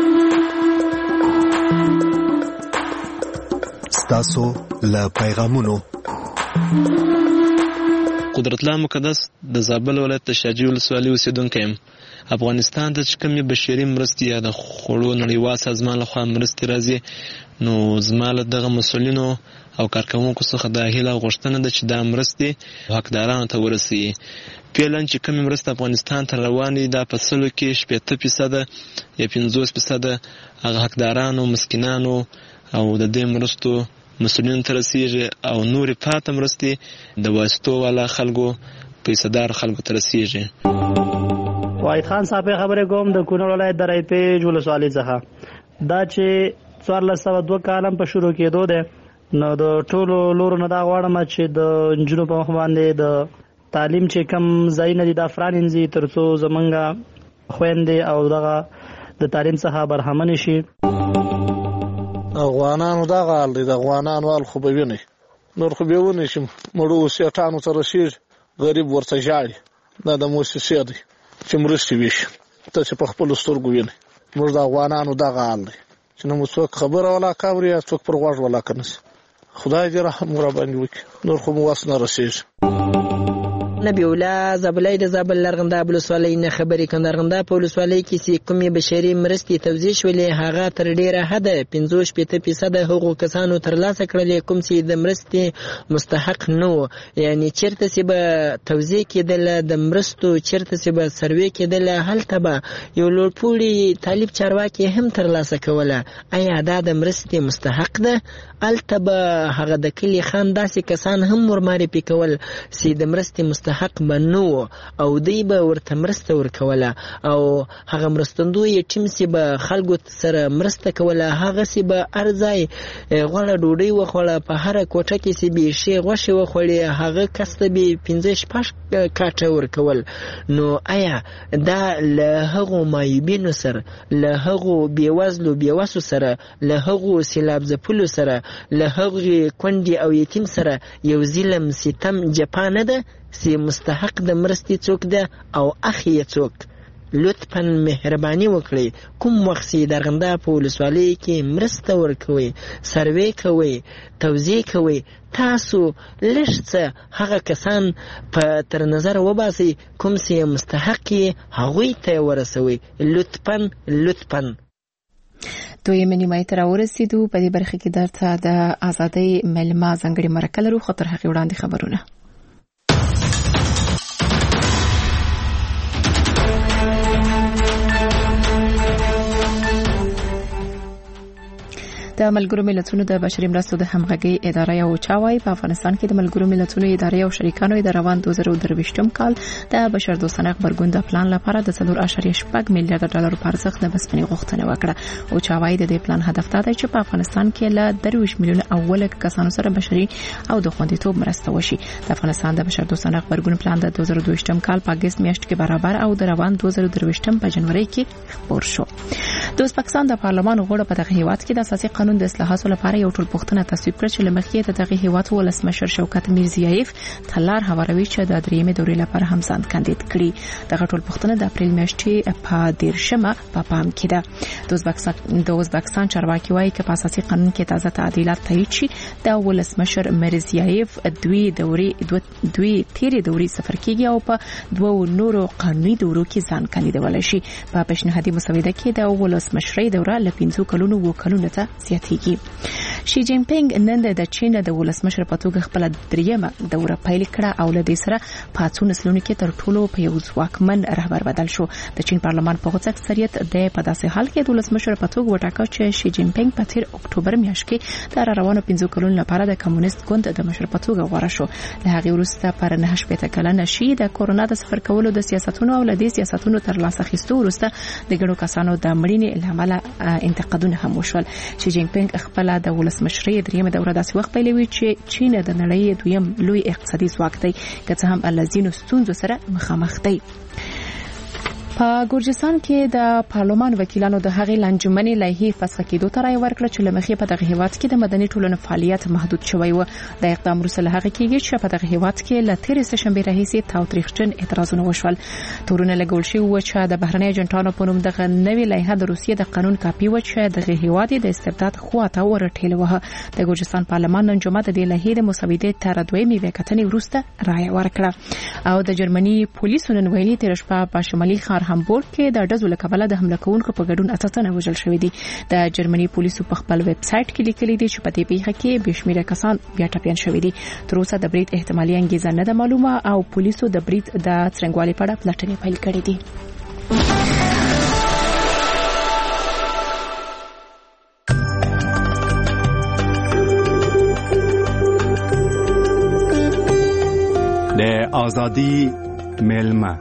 ستاسو له پیغامونو. قدرت الله مقدس د زابل ولایت د شاجوی ولسوالۍ اوسیدونکی یم. افغانستان ته چې کومې بشري مرستې یا د خوړو نړیوال سازمان لخوا مرستې راځي، نو زما له دغه مسؤلینو او کارکوونکو څخه د هیله او غوښتنه ده چې دا مرستې حقدارانو ته ورسیږي. فعلا چې کومې مرستې افغانستان ته روانې دا په سلو کې شپېته فیصده یا پنځوس فیصده هغه حقدارانو، مسکینانو او د دې مرستو مسؤلینو ته رسیږي او نورې پاتې مرستې د واسطو والا خلکو، پیسه‌دار خلکو ته رسیږي. واحد خان صاحب خبره کوم د کونړ ولایت د رایپیج ولسوالۍ څخه. دا چې څوارلس سوه دوه کالم په شروع کېدو ده، نو د ټولو لورو نه دا غواړم چې د نجونو په مخ باندې د تعلیم چې کم ځایونه دي دا پرانیزي تر څو زمونږ خویندې او دغه د تعلیم څخه برخمنې شي. افغانانو دغه حال دی، د افغانانو حال خو به وینئ، نور خو به ونی شي مړو سیټانو ته رسېږي، غریب ورته ژاړي. دا د موسسې دی چې مرستې وشي، ته چې په خپلو سترګو وینئ. موږ د افغانانو دغه حال دی چې نه مو څوک خبره ولاکه اوري یا څوک پر غوږ ولاکه نسي. خدای دې رحم ورباندې وکړي، نور خو مو وس نه رسېږي. نبی الله زابلای د زابل لرغنده ولسوالۍ نه خبرې کوي. لرغنده په ولسوالۍ کې چې کومې بشري مرستې توزیع شولې هغه تر ډیره حده پنځوس شپېته فیصده هغو کسانو ترلاسه کړلې کوم چې د مرستې مستحق نه وو. یعنی چیرته چې به توزیع کېدله د مرستو، چیرته چې به سروې کېدله، هلته به یو لوړپوړي طالب چارواکي هم ترلاسه کوله. آیا دا د مرستې مستحق ده؟ هلته به هغه د کلي خان داسې کسان هم ورمعرفي کول چې د مرستې مستحق مستحق به نه او دوی به ورته مرسته ورکوله او هغه مرستندوی ټیم چې به خلکو سره مرسته کوله هغسې به هر ځای غوړه ډوډۍ وخوړه په هره کوټه کې چې به ښې غوښې وخوړې هغه کس ته به پنځه شپږ کاټه ورکول. نو آیا دا له هغو معیوبینو سره، له هغو بېوزلو بېوسو سره، له هغو سیلاب ځپلو سره، له هغې کونډې او یتیم سره یو ظلم ستم جپا نه ده چې مستحق د مرستې څوک ده او اخی یې څوک؟ لطفاً مهرباني وکړئ کوم وخت چې د ارغنداب په ولسوالۍ کې مرسته ورکوئ، سروې کوئ، توزیع کوئ، تاسو لږ څه هغه کسان په تر نظر وباسئ کوم چې مستحق یې هغوی ته ورسوئ. لطفاً لطفاً. دویمه نیمایي ته راورسېدو. په دې برخه کې درته د ازادۍ مېلمه ځانګړې مرکه لرو، خو تر هغې وړاندې خبرونه. د ملګرو ملتونو د بشري مرستو د همغږي اداره یو چاوي په افغانستان کې د ملګرو ملتونو ادارې او شریکانو د روان دوه زره درویشتم کال د بشردوستانه خبرګون د پلان لپاره د څلور اعشاریه شپږ میلیارډ ډالر په ارزښت د بسپنې غوښتنه وکړه. او چاوي د دې پلان هدف دا دی چې په افغانستان کې له درویش میلیون اوله کسانو سره بشري او د خوندیتوب مرسته وشي. د افغانستان د بشردوستانه خبرګون پلان د دوه زره دویشتم کال په اگست میاشت کې برابر او د روان دوه زره درویشتم په جنوري کې خبر شو. د ازبکستان د پارلمان غړو په دغه هیواد کې د اساسي قانون د اصلاحاتو لپاره یو ټول پوښتنه تصویب کړه چې لمخې د دغه هیواد ولسمشر شوکت میرزیایف تلار هواروي چې د دریمې دورې لپاره هم ځان کاندید کړي. دغه ټول پوښتنه د اپریل میاشتې په دیرشمه په پام کې ده. د ازبکستان د ازبکستان چارواکي وايي چې په اساسي قانون کې تازه تعدیلات تایید شي د ولسمشر میرزیایف دوی دورې دوی تیرې دورې سفر کیږي او په دوه نورو قانوني دورو کې ځان کاندیدول شي. په پیشنهادي مسوده کې د ولسمشرۍ دوره ل پنځو کلونو و کلونو ته زیاتېږي. شي جین پینګ نن د چین د ولسمشر په توګه خپل دریمه دوره پیل کړه او له دې سره په څو نسلونو کې تر ټولو په یو ځواکمن رهبر بدل شو. د چین پارلمان په غوڅ اکثریت د په داسې حال کې د ولسمشر په توګه وټاکه چې شي جین پینګ په تیر اکتوبر میاشت کې د روانو پنځو کلونو لپاره د کمونیست ګوند د مشر په توګه غوړه شو. له هغې وروسته پر نه شپږ کلنه شي د کورونا د سفر کولو د سیاستونو او لدې سیاستونو تر لاسه اخیستو وروسته د ګڼو کسانو د مړینې لامل انتقادونه هم وشول. شي جین پینګ خپل د ولسمشرۍ دریمه دوره داسې وخت پیلوي چې چین د نړۍ دویم لوی اقتصادي ځواک دی که څه هم لازینو ستونزو سره مخامخ دی. په ګورجستان کې د پارلمان وکیلانو د هغې لانجمنې لایحې فسخ کېدو ته رایه ورکړه چې له مخې په دغه هیواد کې د مدني ټولنو فعالیت محدود شوی و. د اقدام وروسته له هغې کېږي چې په دغه هیواد کې له تېرې سهشنبې راهیسې تاوتریخجن اعتراضونه وشول. تورونه لګول شوي وو چې د بهرنۍ ایجنټانو په نوم دغه نوې لایحه د روسیې د قانون کاپي وه چې دغه هیواد د استبداد خواته ورټېلوه. د ګورجستان پارلمان نن جمعه د دې لایحې د مسودې تر دویمې کتنې وروسته رایه ورکړه. او د جرمني پولیسو نن ویلي تېره شپه په شمالي ښار هامبورګ کې د ډزو له کبله د حمله کوونکو په ګډون اته تنه وژل شوي دي. د جرمني پولیسو په خپل ویب سایټ کې لیکلي دي چې په دې پیښه کې بې شمېره کسان بیا ټپیان شوي دي. تر اوسه د برید احتمالي انګیزه نه ده معلومه او پولیسو د برید د څرنګوالي په اړه پلټنې پیل کړې دي. د ازادي مېلمه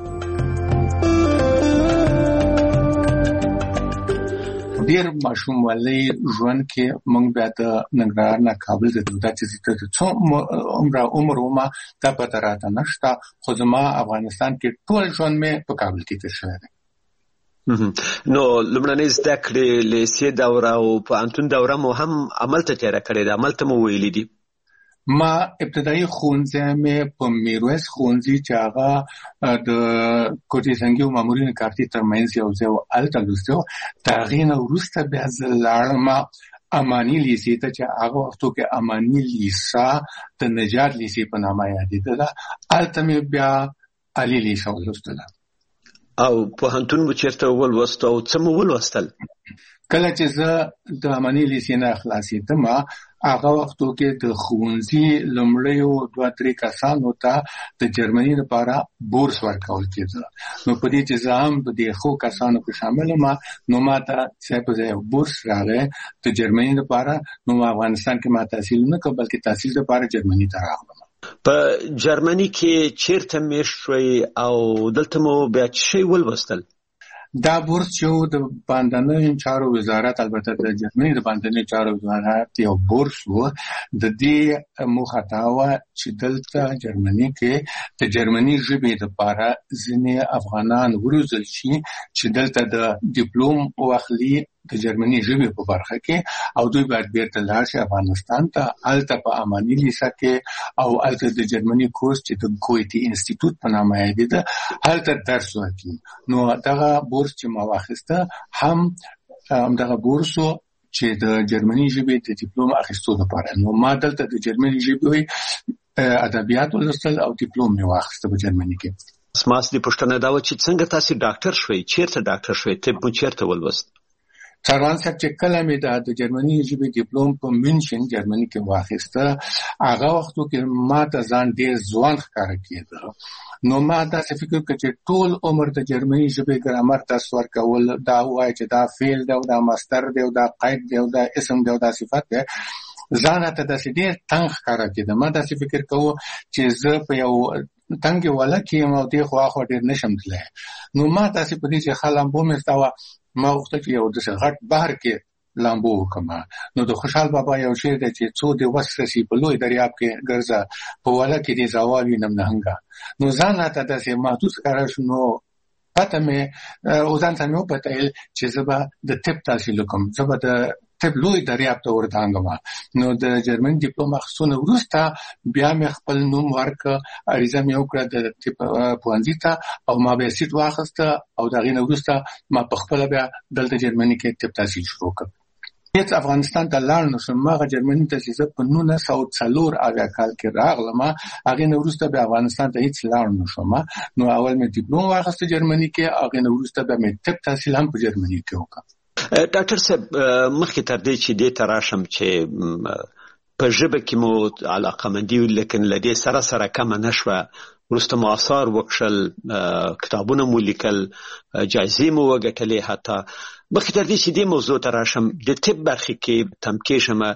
ډیر ماشوم والی ژوند کې موږ بیا د ننګرهار نه کابل ته د چې د څو عمر عمر وما د پته راته نشته خو زما افغانستان کې ټول ژوند مې په کابل کې تیر شوی دی. نو لمړنۍ زده کړې لیسې دوره او پوهنتون دوره مو هم عمل ته تېره کړې ده، عمل ته مو ویلي دي؟ ما ابتدایي ښوونځی مې په میرویس ښوونځي چې هغه د کوټې زنګي او مامورینو کارتي ترمنځ یو ځای و هلته لوستی و. د هغې نه وروسته بیا زه لاړم اماني لیسې ته چې هغه وختو کې اماني لیسه د نجات لیسې په نامه یادېدله. هلته مې بیا عالي لیسه ولوستله. او پوهنتون مو چېرته ولوست او څه مو ولوستل؟ کله چې زه د اماني لیسې نه خلاصېدم هغه وختو کې د ښوونځي لومړیو دوه درې کسانو ته د جرمني لپاره بورس ورکول کېده. نو په دې چې زه هم د دې ښو کسانو کې شامل یم نو ما ته ځای په ځای بورس راغی د جرمني لپاره. نو افغانستان کې ما تحصیل نه کړ بلکې تحصیل لپاره جرمني ته راغلم. په جرمني کې چیرته میشت شوی او دلته مو بیا څه شی ولوستل؟ دا بورس چې د باندنیو چارو وزارت، البته د جرمني د باندنیو چارو وزارت یو بورس و، د دې موخه دا وه چې دلته جرمني کې د جرمني ژبې دپاره ځینې افغانان وروزل شي چې دلته د ډیپلوم واخلي د جرمني ژبې په برخه کې، او دوی باید بیرته لاړ شي افغانستان ته، هلته په اماني لیسه کې او هلته د جرمني کورس چې د ګویتي انسټیټوټ په نامه یادېده هلته درس ورکوي. نو دغه بورس چې ما واخیسته هم همدغه بورس و چې د جرمني ژبې د ډیپلوم اخیستو لپاره. نو ما دلته د جرمني ژبې ادبیات ولوستل او ډیپلوم مې واخیسته په جرمني کې. سماس دې پوښتنه دا وه چې څنګه تاسې ډاکټر شوئ؟ چیرته ډاکټر شوئ؟ طب مو چیرته ولوست؟ څاروان صاحب چې کله مې د جرمني ژبې ډیپلوم په مینشن جرمني کې واخیسته، هغه وختو کې ما ته ځان ډېر ځوان ښکاره کېده. نو ما داسې فکر وکړ چې ټول عمر د جرمني ژبې ګرامر درس ورکول، دا ووایي چې دا فعل دی او دا مصدر دی او دا قید دی او دا اسم دی او دا صفت دی، ځان ته داسې ډېر تنګ ښکاره کېده. ما داسې فکر کوو چې زه په یو تنګې وله کې یم او دې خوا خوا ډېر نشم تللی. نو ما داسې په دې چې ښه لامبو مې زده وه، ما غوښتل چې یو داسې غټ بحر کې لامبو وکړم. نو د خوشحال بابا یو شعر دی چې څو دې وس رسي په لوی دریاب کې ګرځه، په وله کې دې زوال وینم نهنګه. نو ځان راته داسې محدود ښکاره شو. نو پته مې او ځان ته مې وپتیل چې زه به د طب تحصیل وکړم، زه به د طب لوی دریاب ته ورتانګم. نو د جرمني ډیپلوم اخیستو نه وروسته بیا مې خپل نوم ورکړ، عریضه مې وکړه د طب پوهنځي ته او ما بیا سیټ واخیسته او د هغې نه وروسته ما په خپله بیا دلته جرمني کې طب تحصیل شروع کړ. هېڅ افغانستان ته لاړ نه شم. هغه جرمني ته چې زه په نولس سوه څلور اویا کال کې راغلم، هغې نه وروسته بیا افغانستان ته هېڅ لاړ نه شوم. نو اول مې ډیپلوم واخیسته جرمني کې، هغې نه وروسته بیا مې طب تحصیل هم په جرمني کې وکړ. ډاکټر صاحب، مخکې تر دې چې دې ته راشم چې په ژبه کې مو علاقمندي لیکن له دې سره سره کمه نه شوه، وروسته مو آثار وکړل، کتابونه مو لیکل، جایزې مو وګټلې. حتی مخکې تر دې چې دې موضوع ته راشم، د طب برخې کې تمکې شمه،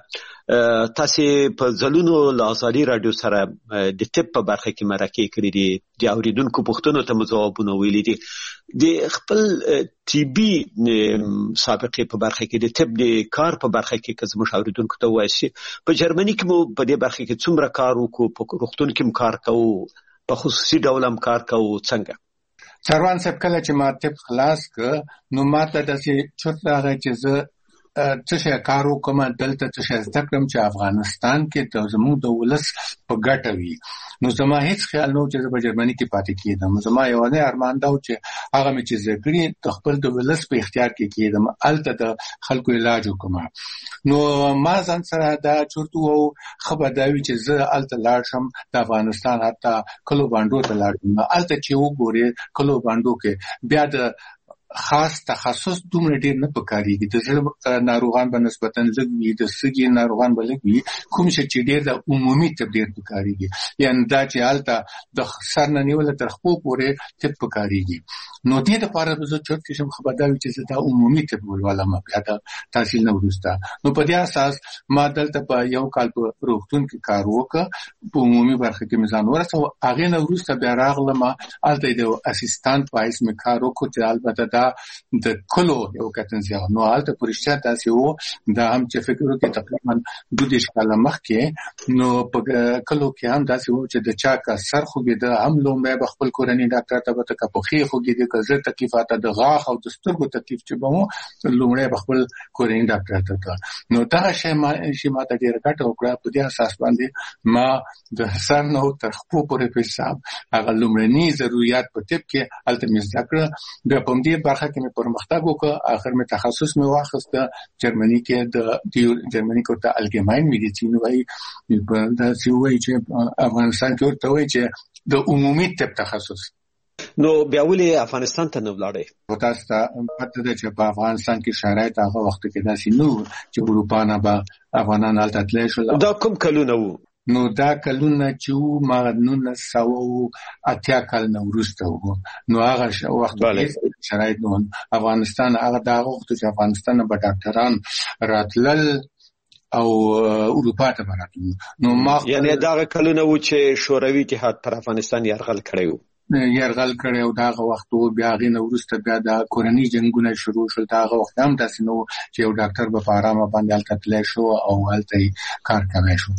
تاسې په ځلونو له ازادي راډیو سره د طب په برخه کې مرکې کړې دي، د اورېدونکو پوښتنو ته مو ځوابونه ویلي دي. د خپل طبي سابقې په برخه کې د طب د کار په برخه کې که زموږ اورېدونکو ته ووایاست چې په جرمني کې مو په دې برخه کې څومره کار وکړو، په روغتون کې هم کار کوو، په خصوصي ډول هم کار کوو، څنګه؟ څاروان صاحب، کله چې ما طب خلاص کړ نو ما ته داسې چورت راغی چې زه څه شی کار وکړم، دلته څه شی زده کړم چې افغانستان کې د زموږ د ولس په ګټه وي. نو زما هیڅ خیال نه و چې زه په جرمني کې پاتې کېدم. زما یوازې ارمان دا و چې هغه مې چې زده کړي د خپل د ولس په اختیار کې کېدم، هلته د خلکو علاج وکړم. نو ما ځان سره دا چورت ووهو، ښه به دا وي چې زه هلته لاړ شم، د افغانستان حتی کلو بانډو ته لاړ شم. هلته چې وګورې کلو بانډو کې بیا د خاص تخصص دومره ډېر نه پکارېږي. د زړه ناروغان به نسبتاً لږ وي، د سږي ناروغان به لږ وي، کوم شی چې ډېر د عمومي طب ډېر پکارېږي، یعنې دا چې هلته د سر نه نیوله تر خپو پورې طب پکارېږي. نو دې دپاره به زه چورت کې شم، ښه به دا وي چې زه دا عمومي طب ولولم بیا د تحصیل نه وروسته. نو په دې اساس ما دلته په یو کال په روغتون کې کار وکړ، په عمومي برخه کې مې ځان ورسوه. هغې نه وروسته بیا راغلم، هلته د اسسټانټ په حیث مې کار وکړو چې البته دا د کلو یو کتنځای. نو هلته په رښتیا داسې و، دا هم چې فکر وکړې تقریبا دوه دېرش کاله مخکې، نو په کلو کې هم داسې و چې د چا که سر خوږېده هم لومړی به خپل کورني ډاکټر ته به ته که پښې خوږېدې، که زړه تکلیف اته، د غاښ او د سترګو تکلیف چې به مو لومړی به خپل کورني ډاکټر ته ته. نو دغه شی ما شي ما ته ډېره ګټه وکړه. په دې اساس باندې ما د سر نه تر خپو پورې په حساب هغه لومړني ضروريات په طب کې هلته مې زده کړه. بیا په همدې برخه کې مې پرمختګ وکړ، آخر مې تخصص مې واخیسته جرمني کې، د جرمني کې ورته الګیماین میډیسین وایي، داسې وایي چې افغانستان کې ورته وایي چې د عمومي طب تخصص. نو بیا ولې افغانستان ته نه ولاړې؟ تاسو ته پته ده چې په افغانستان کې شرایط هغه وخت کې داسې نه وو چې اروپا نه به افغانان هلته تللی شول. دا کوم کلونه وو؟ نو دا کلونه چې وو ما نولس سوه اتیا کال نه وروسته وو. نو هغه وخت شرایط نو افغانستان هغه د هغه وخت چې افغانستان به ډاکټران راتلل او اروپا ته براتلو. نو ما یعنی دا کلونه و چې شوروي اتحاد پر افغانستان یرغل کړی و یرغل کړی او داغه وخت و بیا غي نو وروسته بیا د کورنۍ جنگونه شروع شول. داغه وخت هم داسې نو چې یو ډاکټر به په آرامه باندې هلته تللی شو او هلته کار کوي شو.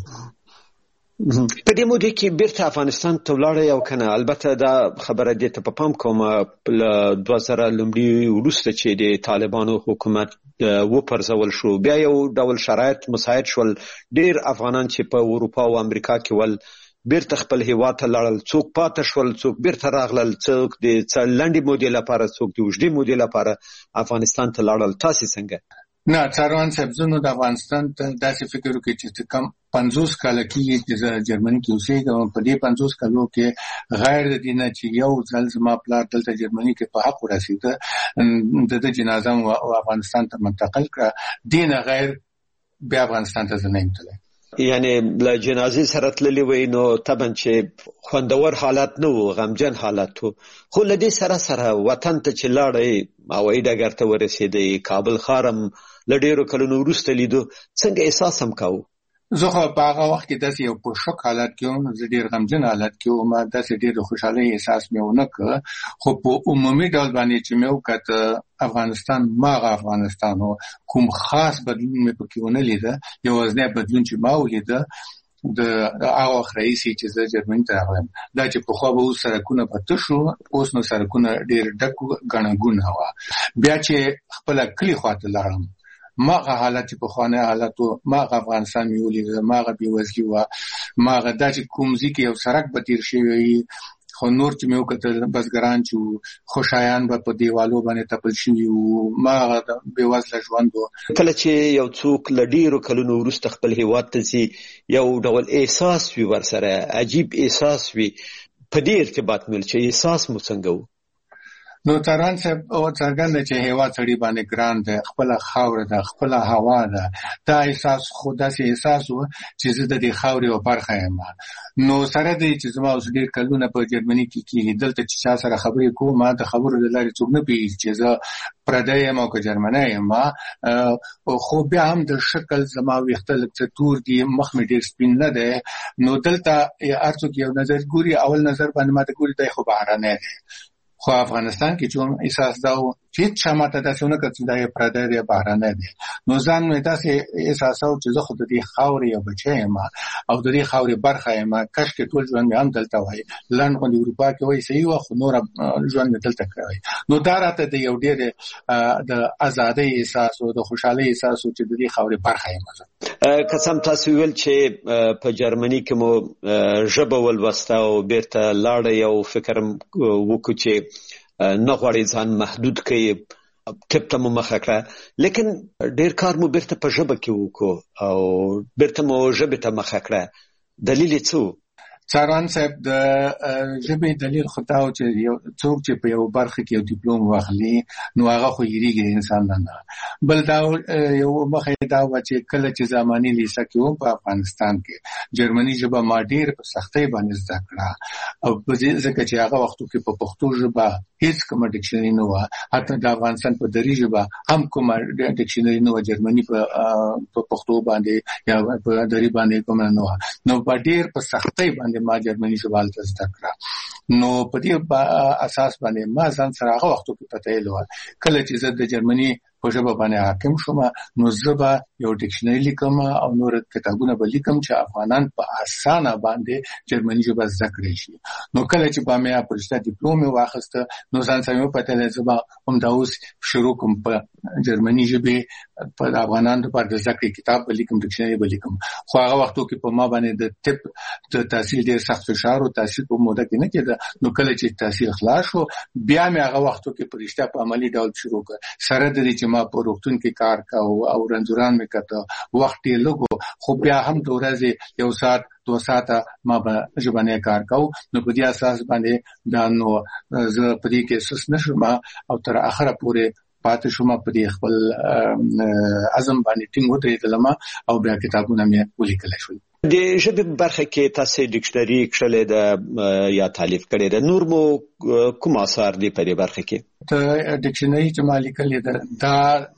په دې موده کې بیرته افغانستان ته ولاړی او کنه؟ البته دا خبره دې ته په پام کوم له دوه زره لومړي وروسته چې د طالبانو حکومت وپرځول شو بیا یو ډول شرایط مساعد شول. ډیر افغانان چې په اروپا او امریکا کې ول بیرته خپل هیواد ته لاړل، څوک پاتې شول، څوک بیرته راغلل، څوک د لنډې مودې لپاره، څوک د اوږدې مودې لپاره افغانستان ته لاړل. تاسې څنګه؟ نه څاروان صاحب زه نو د افغانستان ته داسې فکر وکړي چې کم پنځوس کاله کېږي چې جرمني کې اوسېږم. په دې پنځوس کالو کې غیر د دې نه چې یو ځل زما پلار دلته جرمني کې په حق ورسېده د ده جنازه مو افغانستان ته منتقل کړه، دې نه غیر بیا افغانستان ته زه نه یم تللی. یعنی له جنازې سره تللی وی نو طبعا چې خوندور حالت نه و، غمجن حالت و، خو له دې سره سره وطن ته چې لاړی هوایي ډګر ته ورسېدی، کابل ښار هم له ډېرو کلونو وروسته لیدو، څنګه احساس هم کوو؟ زه خو په هغه وخت کې داسې یو په شوک حالت کې وم، زه ډېر غمجن حالت کې وم، داسې ډېر د خوشحالۍ احساس مې ونه کړ. خو په عمومي ډول باندې چې مې وکړه افغانستان ماغه افغانستان و، کوم خاص بدلون مې پکې ونه لیده. یوازینی بدلون چې ما ولیده د هغه وخت رئیسي چې زه جرمني ته راغلم دا چې پخوا به اوس سړکونه په تشو، اوس نو سړکونه ډېر ډک ګڼه ګوڼه وه. بیا چې خپله کلي خواته لاړم ماغه حالت چې پخوانی حالت و، ماغه افغانستان مې ولیده، ماغه بېوزلي وه، ماغه دا چې کوم ځای کې یو سړک به تېر شوی وي خو نور چې مې وکتل بزګران چې وو خوشایان به په دیوالو باندې تپل شوي وو، ماغه بېوزله ژوند و. کله چې یو څوک له ډېرو کلونو وروسته خپل هېواد ته ځي یو ډول احساس وي ورسره، عجیب احساس وي. په دې ارتباط مې چې احساس مو څنګه و؟ نو تران صاحب او څرګنده چې هوا سړي باندې ګران ده، خپل خاور ده، خپل هوا ده. دا احساس خو داسې احساس و چې زه د دې خاورې یو برخه یم. نو سره دی چې زما اوس ډېر کلونه په جرمني کې کېږي، دلته چې چا سره خبرې کوم ما د خبرو له لارې څوک نه پوهېږي چې زه پردی یم او که جرمنی یم. خو بیا هم د شکل زما ویښته لږ څه تور دي، مخ مې ډېر سپین نه دی. نو دلته هر څوک یو نظر ګوري، اول نظر باندې ما ته ګوري دی خو بهرنی دی. خو افغانستان کې چون احساس دا و چې هیڅ چا ماته داسې ونه کړ چې دا یې پردی دی، بهرنی دی. نو ځان مې داسې احساساو چې زه خو د دې خاورې یو بچی یم او د دې خاورې برخه یم. کاشکې ټول ژوند مې هم دلته وای، لنډ غوندې اروپا کې وای صحیح وه، خو نوره ژوند مې دلته کړی. نو دا راته د یو ډېر د ازادۍ احساس و، د خوشحالۍ احساس و چې د دې خاورې برخه یم. قسم تاسو ویل چې په جرمني کې مو ژبه ولوسته او بیرته لاړئ او فکر وکړو چې نه غواړئ ځان محدود کړئ، ټپ ته مو مخه کړه، لیکن ډېر کار مو بیرته په ژبه کې وکړو او بیرته مو ژبې ته مخه کړه. دلیل یې څه و؟ څاروان صاحب د ژبې دلیل خو دا و چې یو څوک چې په یو برخه کې یو ډیپلوم واخلي نو هغه خو هېرېږي انسان نه. بل دا یو مخه دا وه چې کله چې زماني لیسه کې وم په افغانستان کې جرمني ژبه ما ډېر په سختۍ باندې زده کړه، او ځکه چې هغه وختو کې په پښتو ژبه هېڅ کومه ډکشنري نه وه، حتی د افغانستان په دري ژبه هم کومه ډکشنري نه وه، جرمني په پښتو باندې یا په دري باندې کومه نه وه. نو په ډېر په سختۍ باندې ما جرمني ژبه هلته زده کړه. نو په دې اساس باندې ما ځان سره هغه وختو کې پته یې لوه کله چې زه د جرمني په ژبه باندې حاکم شوم نو زه به یو ډکشنري لیکم او نور کتابونه به لیکم چې افغانان په اسانه باندې جرمني ژبه زده کړی شي. نو کله چې به مې په رشته ډیپلوم واخیسته نو ځان سره مې پته زه به همدا اوس شروع کوم په جرمني ژبې په افغانانو لپاره د زده کړې کتاب به لیکم، ډکشنري به لیکم. خو هغه وختو کې په ما باندې د طب د تحصیل ډېر سخت فشار او تحصیل په موده کې نه کېده. نو کله چې تحصیل خلاص شو بیا مې هغه وختو کې په رشته په عملي ډول شروع کړ. سره د دې چې ما په روغتون کې کار کاوه او رنځوران مې کته، وخت یې لږ خو بیا هم د ورځې یو ساعت دو ساعته ما به ژبنی کار کاوه. نو په دې اساس باندې دا نو زه په دې کې سس نشم او تر اخره پورې پاتې شوم په دې خپل عزم باندې ټینګ ودرېدلم او بیا کتابونه مې ولیکل شول. د ژبې برخه کې تاسو ډکشنري کښلې ده یا تالیف کړې ده، نور مو کوم اثار دي په دې برخه کې؟ د ډکشنري چې ما لیکلې ده دا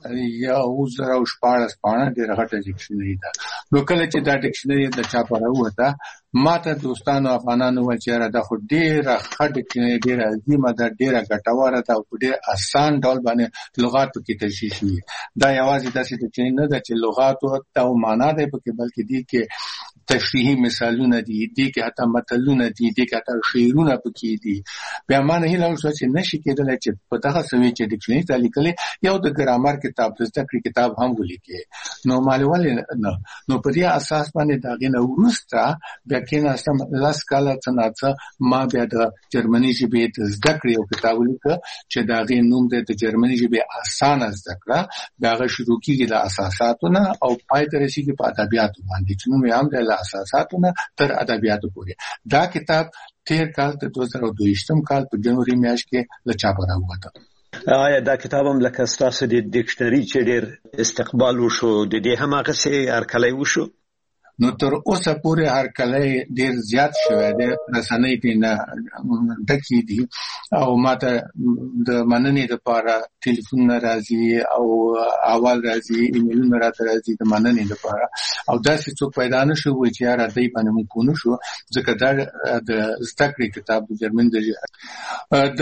یو زره او شپاړس پاڼه ډېره غټه ډکشنري ده. نو کله چې دا ډکشنري د چاپه راووته ما ته دوستانو افغانانو وویل چې یاره دا خو ډېره ښه ډکشنري، ډېره عظیمه ده، ډېره ګټوره ده او په ډېر اسان ډول باندې لغات پکې تشریح شوي. دا یوازې داسې ډکشنري نه ده چې لغاتو ته معنا دی پکې، بلکې دې کې تشریحي مثالونه دي، دې کې حتی متلونه دي، دې کې حتی شعرونه پکې دي. بیا ما نه هیله وشوه چې نشي کېدلی چې په دغه سوي چې ډکشنري ته لیکلې یو د ګرامر کتاب، د زده کړې کتاب هم ولیکې. نو ما ولې نه؟ نو په دې اساس باندې د هغې نه وروسته بیا کېناستم، لس کاله څه ناڅه ما بیا د جرمني ژبې د زده کړې یو کتاب ولیکه چې د هغې نوم دی د جرمني ژبې اسانه زده کړه. د هغه شروع کېږي د اساساتو نه او پای ته رسېږي په ادبیاتو باندې چې نوم یې هم دی له اساساتو نه تر ادبیاتو پورې. دا کتاب تیر کال د دوه زره دویشتم کال په جنوري میاشت کې له چاپه راووته. آیا دا کتاب هم لکه ستاسو د ډکشنري چې ډېر استقبال وشو د دې هماغسې هرکلی وشو؟ نو تر اوسه پورې هرکلی ډېر زیات شوی دی، رسنۍ پرې نه ډکې دي او ماته د مننې دپاره ټلیفونونه راځي او احوال راځي، ایمیلونه راته راځي د مننې دپاره. او داسې څوک پیدا نه شو وایي چې یاره دی باندې موږ پوه نه شو، ځکه دا د زده کړې کتاب د جرمن د د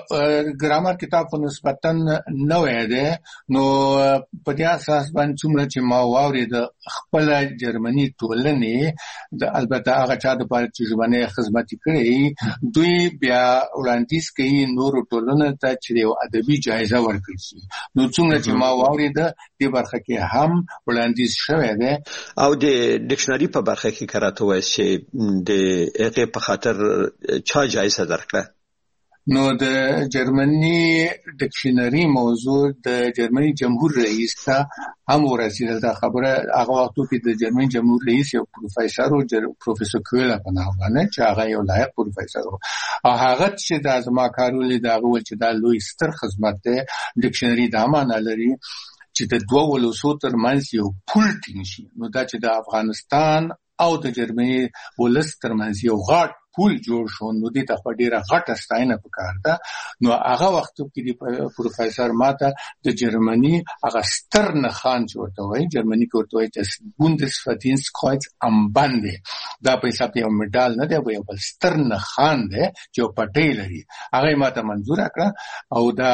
ګرامر کتاب په نسبتا نوی دی. نو په دې اساس باندې څومره چې ما واورېده خپله جرمني ټولنې د البته هغه چا دپاره چې ژبنۍ خدمت یې کړی دوی بیا وړاندیز کوي نورو ټولنو ته چې یو ادبي جایزه ورکړل شي. نو څومره چې ما واورېده دې برخه کې هم وړاندیز شوی دی. او د ډکشنري په برخه کې که راته ووایاست چې د هغې په خاطر چا جایزه درکړه؟ نو د جرمني ډکشنري موضوع د جرمني جمهور رئیس ته هم ورسېدل. دا خبره هغه وختو کې د جرمني جمهور رئیس یو پروفیسر و، پروفیسر کویله په نام باندې، چې هغه یو لایق پروفیسر و او هغه چې دا زما کار ولید هغه وویل چې دا لوی ستر خدمت دی. ډکشنري دا معنا لري چې د دوه ولسو ترمنځ یو پل ټینګ شي. نو دا چې د افغانستان او د جرمني ولس ترمنځ یو غټ پول جوړ شو، نو دې ته خو ډېره غټه ستاینه پکار ده. نو هغه وختو کې د پروفیسر ماته د جرمني هغه ستر نښان چې ورته وایي، جرمني کې ورته وایي چې بوندسفردینسtkreuz am Bande، دا په حساب یو مډال نه دی، یو بل ستر نښان دی چې یو پټۍ لري. هغه یې ماته منظوره کړه او دا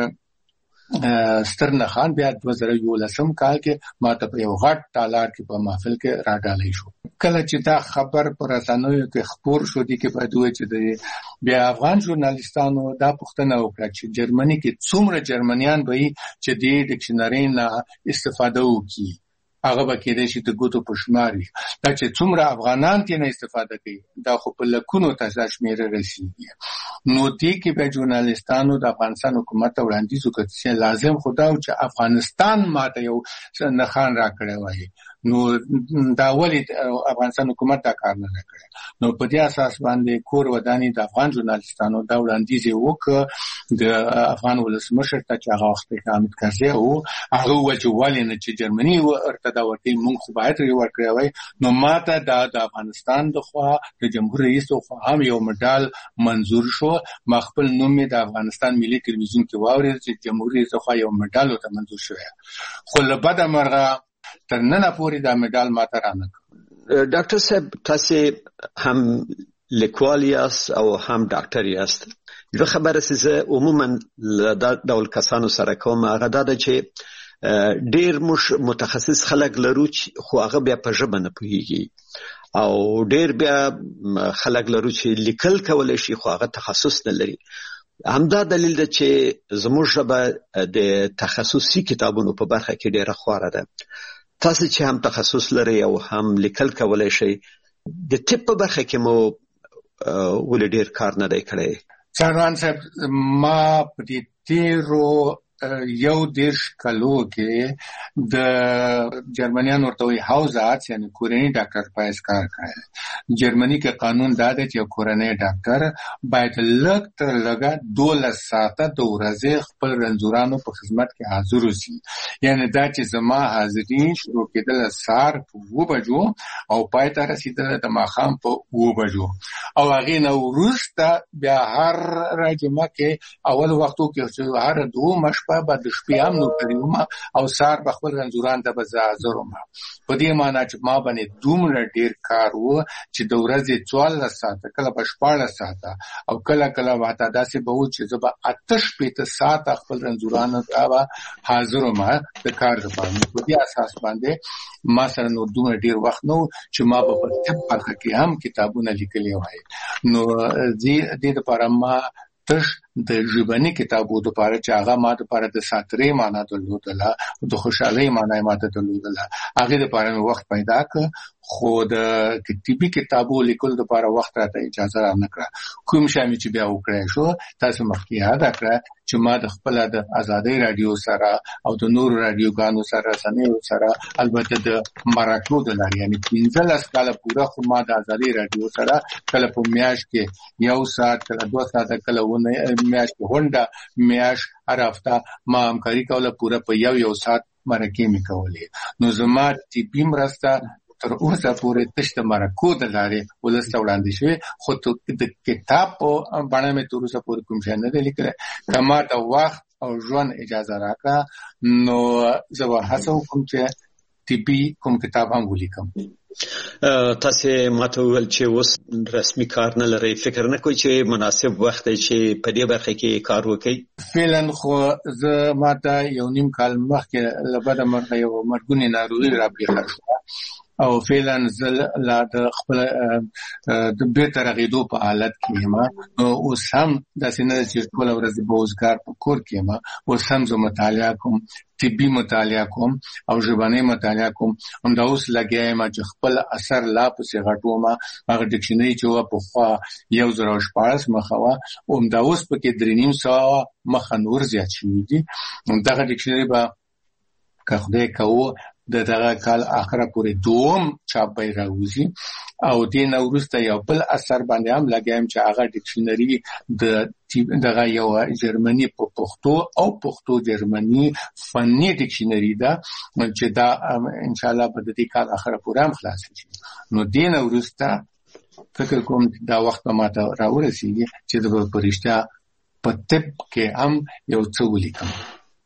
ستر نښان بیا دوه زره یولسم کال کې ماته په یو غټ تالار کې په محفل کې راډالی شو. کله چې دا خبر په رسنیو کې خپور شو دي کې باید وایي چې د بیا افغان ژورنالیستانو دا پوښتنه وکړه چې جرمني کې څومره جرمنیان به وي چې دې ډکشنرۍ نه استفاده وکړي. هغه به کېدای شي د ګوتو په شمار وي. دا چې څومره افغانان ترې نه استفاده کوي دا خو په لکونو ته دا شمېره رسېږي. نو دې کې بیا ژورنالیستانو د افغانستان حکومت ته وړاندیز وکړ چې لازم خو دا و چې افغانستان ماته یو نښان راکړی وای. نو دا ولې افغانستان حکومت دا کار نه کړی؟ نو په دې اساس باندې کور ودانې د افغان ژورنالیستانو دا وړاندیز یې وکړ د افغان ولسمشر ته چې هغه وخت کې حامد کرزي و. هغه وویل چې ولې نه چې جرمني ورته دا ورته مونږ خو باید یې ورکړی وای. نو ماته دا د افغانستان د خوا د جمهور رئیس د خوا هم یو مډال منظور شو. ما خپل نوم یې د افغانستان ملي تلویزیون کې واورېد چې جمهور رئیس د خوا یو مډال ورته منظور شوی. خو له بده مرغه تر ننه پورې دا مډال ماته رانه کړ. ډاکټر صاحب تاسو هم لیکوال یاست او هم ډاکټر یاست. یو خبره چې عموما دا ډول کسانو سره کوم هغه دا ده چې ډیر مش متخصص خلک لرو خو هغه بیا په ژبه نه پوهیږي او ډیر بیا خلک لرو چې لیکل کولای شي خو هغه تخصص نه لري. همدا دلیل ده چې زموږ ژبه د تخصصي کتابونو په برخه کې ډیره خواره ده. تاسو چې هم تخصص لري او هم لیکل کولای شي د ټیپ په برخه کې مو ولې ډیر کار نه دی کړی؟ څاروان صاحب ما په دې تیرو یو دیرش کلو کې د جرمنیان ورته وایي حوزات یعنی کورنی ډاکټر پایس کار کوي. جرمني کې قانون دا دی چې کورنی ډاکټر باید لږ تر لږه دولس ساعته د ورځې خپل رنځورانو په خدمت کې حاضر اوسي. یعنی دا چې زما حاضري شروع کېدله سهار په اوه بجو او پای ته رسېدله د ماښام په اوه بجو او هغې نه وروسته بیا هر راجمه کې اول وختو کې هر دومه شپه به د شپې هم نوکري وم او سهار به خپل رنځوران ته به زه حاضر وم. په دې معنا چې ما باندې دومره ډېر کار و چې د ورځې څوارلس ساعته کله به شپاړس ساعته او کله کله حتی داسې به و چې زه به اته شپېته ساعته خپل رنځورانو ته به حاضر وم د کار دپاره. په دې اساس باندې ما سره نور دومره ډېر وخت نه و چې ما به په طب برخه کې هم کتابونه لیکلي وای. نو دې دپاره ما تش د ژبني کتابو دپاره چې هغه ما دپاره د ساترې معنا درلودله د خوشحالۍ معنا یې ماته درلودله هغې دپاره مې وخت پیدا کړ. خو د طبي کتابو لیکلو دپاره وخت راته اجازه را نه کړه. کوم شی مې چې بیا وکړی شو تاسو مخکې یاده کړه چې ما د خپله د ازادۍ راډیو سره او د نورو راډیوګانو سره رسنیو سره البته د مراکو د لارې یعنې پنځلس کاله پوره خو ما د ازادۍ راډیو سره کله په میاشت کې یو ساعت کله دوه ساعته کله ونه میاشت کې غونډه میاشت هر هفته ما همکاري کوله پوره په یو یو ساعت مرکې مې کولې. نو زما طبي مرسته تر اوسه پورې تش د مرکو د لارې ولس ته وړاندې شوې خو د کتاب په بڼه مې تر اوسه پورې کوم شی نه دی لیکلی. که ما د وخت او ژوند اجازه راکړه نو زه به هڅه وکړم چې طبي کوم کتاب هم ولیکم. تاسو ماته وویل چې اوس رسمي کار نه لرئ، فکر نه کوئ چې مناسب وخت دی چې په دې برخه کې کار وکړئ؟ فعلا خو زه ماته یو نیم کال مخکې له بده مرغه یو مرګونې ناروغي راپېښه شوه او فعلا زه لا د خپل د بیرته رغېدو په حالت کې یم. نو اوس هم داسې نه ده چې ټوله ورځ به اوزګار په کور کې یم. اوس هم زه مطالعه کوم، طبي مطالعه کوم او ژبنۍ مطالعه کوم. همدا اوس لګیا یم چې خپل اثر لا پسې غټوم. هغه ډکشنري چې وه پخوا یو زره او شپاړس مخه وه همدا اوس پکې درې نیم سوه مخه نور زیات شوي دي. دغه ډکشنري به که خدای کوو د دغه کال آخره پورې دوم چاپ به یې راوځي او دې نه وروسته یو بل اثر باندې هم لګیا یم چې هغه ډکشنري د دغه یو جرمني په پښتو او پښتو جرمني فني ډکشنري ده چې دا انشاءالله به د دې کال آخره پورې هم خلاصه شي. نو دې نه وروسته فکر کوم دا وخت به ماته راورسېږي چې زه به په رښتیا په طب کې هم یو څه ولیکم.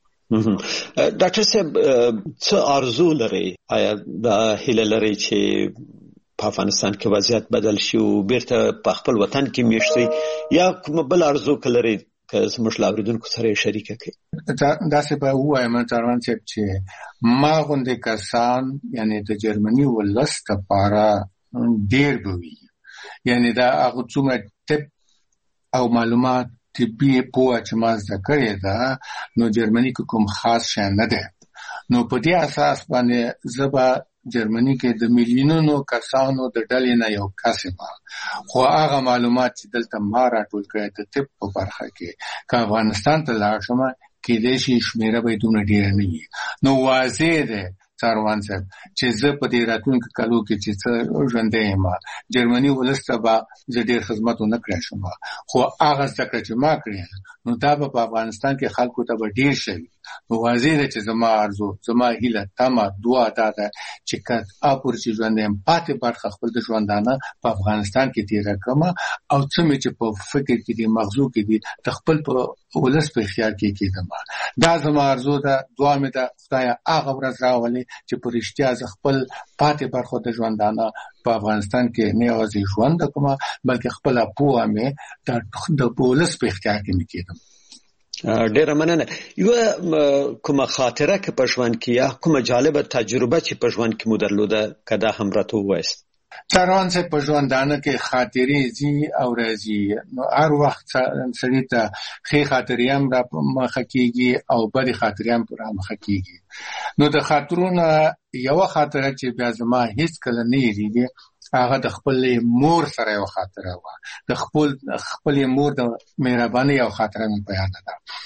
ډاکټر صاحب څه آرزو لرئ؟ آیا دا هیله لرئ چې په افغانستان کې وضعیت بدل شي او بیرته په خپل وطن کې میشت شئ یا کوم بل آرزو که لرئ که زموږ له اورېدونکو سره یې شریکه کړئ؟ داسې به ووایم چاروان صاحب چې ما غوندې کسان یعنې د جرمني ولس دپاره ډېر به وي. یعنې دا هغه څومره طب او معلومات طبي پوهه چې ما زده کړې ده نو جرمني کې کوم خاص شی نه دی. نو په دې اساس باندې زه به جرمني کې د میلیونونو کسانو د ډلې نه یو کس یم. خو هغه معلومات چې دلته ما راټول کړی د طب په برخه کې که افغانستان ته لاړ شم کېدای شي شمېره به یې دومره ډېره نه وي. نو واضح دی څاروان صاحب چې زه په دې راتلونکو کالو کې چې څه ژوندی یم جرمني ولس ته به زه ډېر خدمت ونه کړی شم. خو هغه زده کړه چې ما کړې نو دا به په افغانستان کې خلکو ته به ډېر شوي. نو واضح ده چې زما آرزو زما هیله تمه دعا دا ده چې قطعا پورې چې ژوندی یم پاتې برخه خپل د ژوندانه په افغانستان کې تېره کړم او څه مې چې په فکر کې دي مغزو کې دي د خپل په ولس په اختیار کې کېږدم. دا زما آرزو ده، دعا مې ده خدایه هغه ورځ راولې چې په رښتیا زه خپل پاتې برخو د ژوندانه په افغانستان کې نه یوازې ژوند وکړم بلکې خپله پوهه مې د ولس په اختیار کې مې کېږدم. ډیره مننه. یوه کومه خاطره که په ژوند کې یا کومه جالبه تجربه چې په ژوند کې مو درلوده که دا هم راته ووایاست؟ چاروان صاحب په ژوندانه کې خاطرې ځي او راځي. نو هر وخت سړي ته ښې خاطرې هم را مخه کېږي او بدې خاطرې هم را مخه کېږي. نو د خاطرو نه یوه خاطره چې بیا زما هېڅ کله نه هېرېږي هغه د خپلې مور سره یو خاطره وه. د خپل خپلې مور د مهربانۍ یو خاطره مې په یاده ده.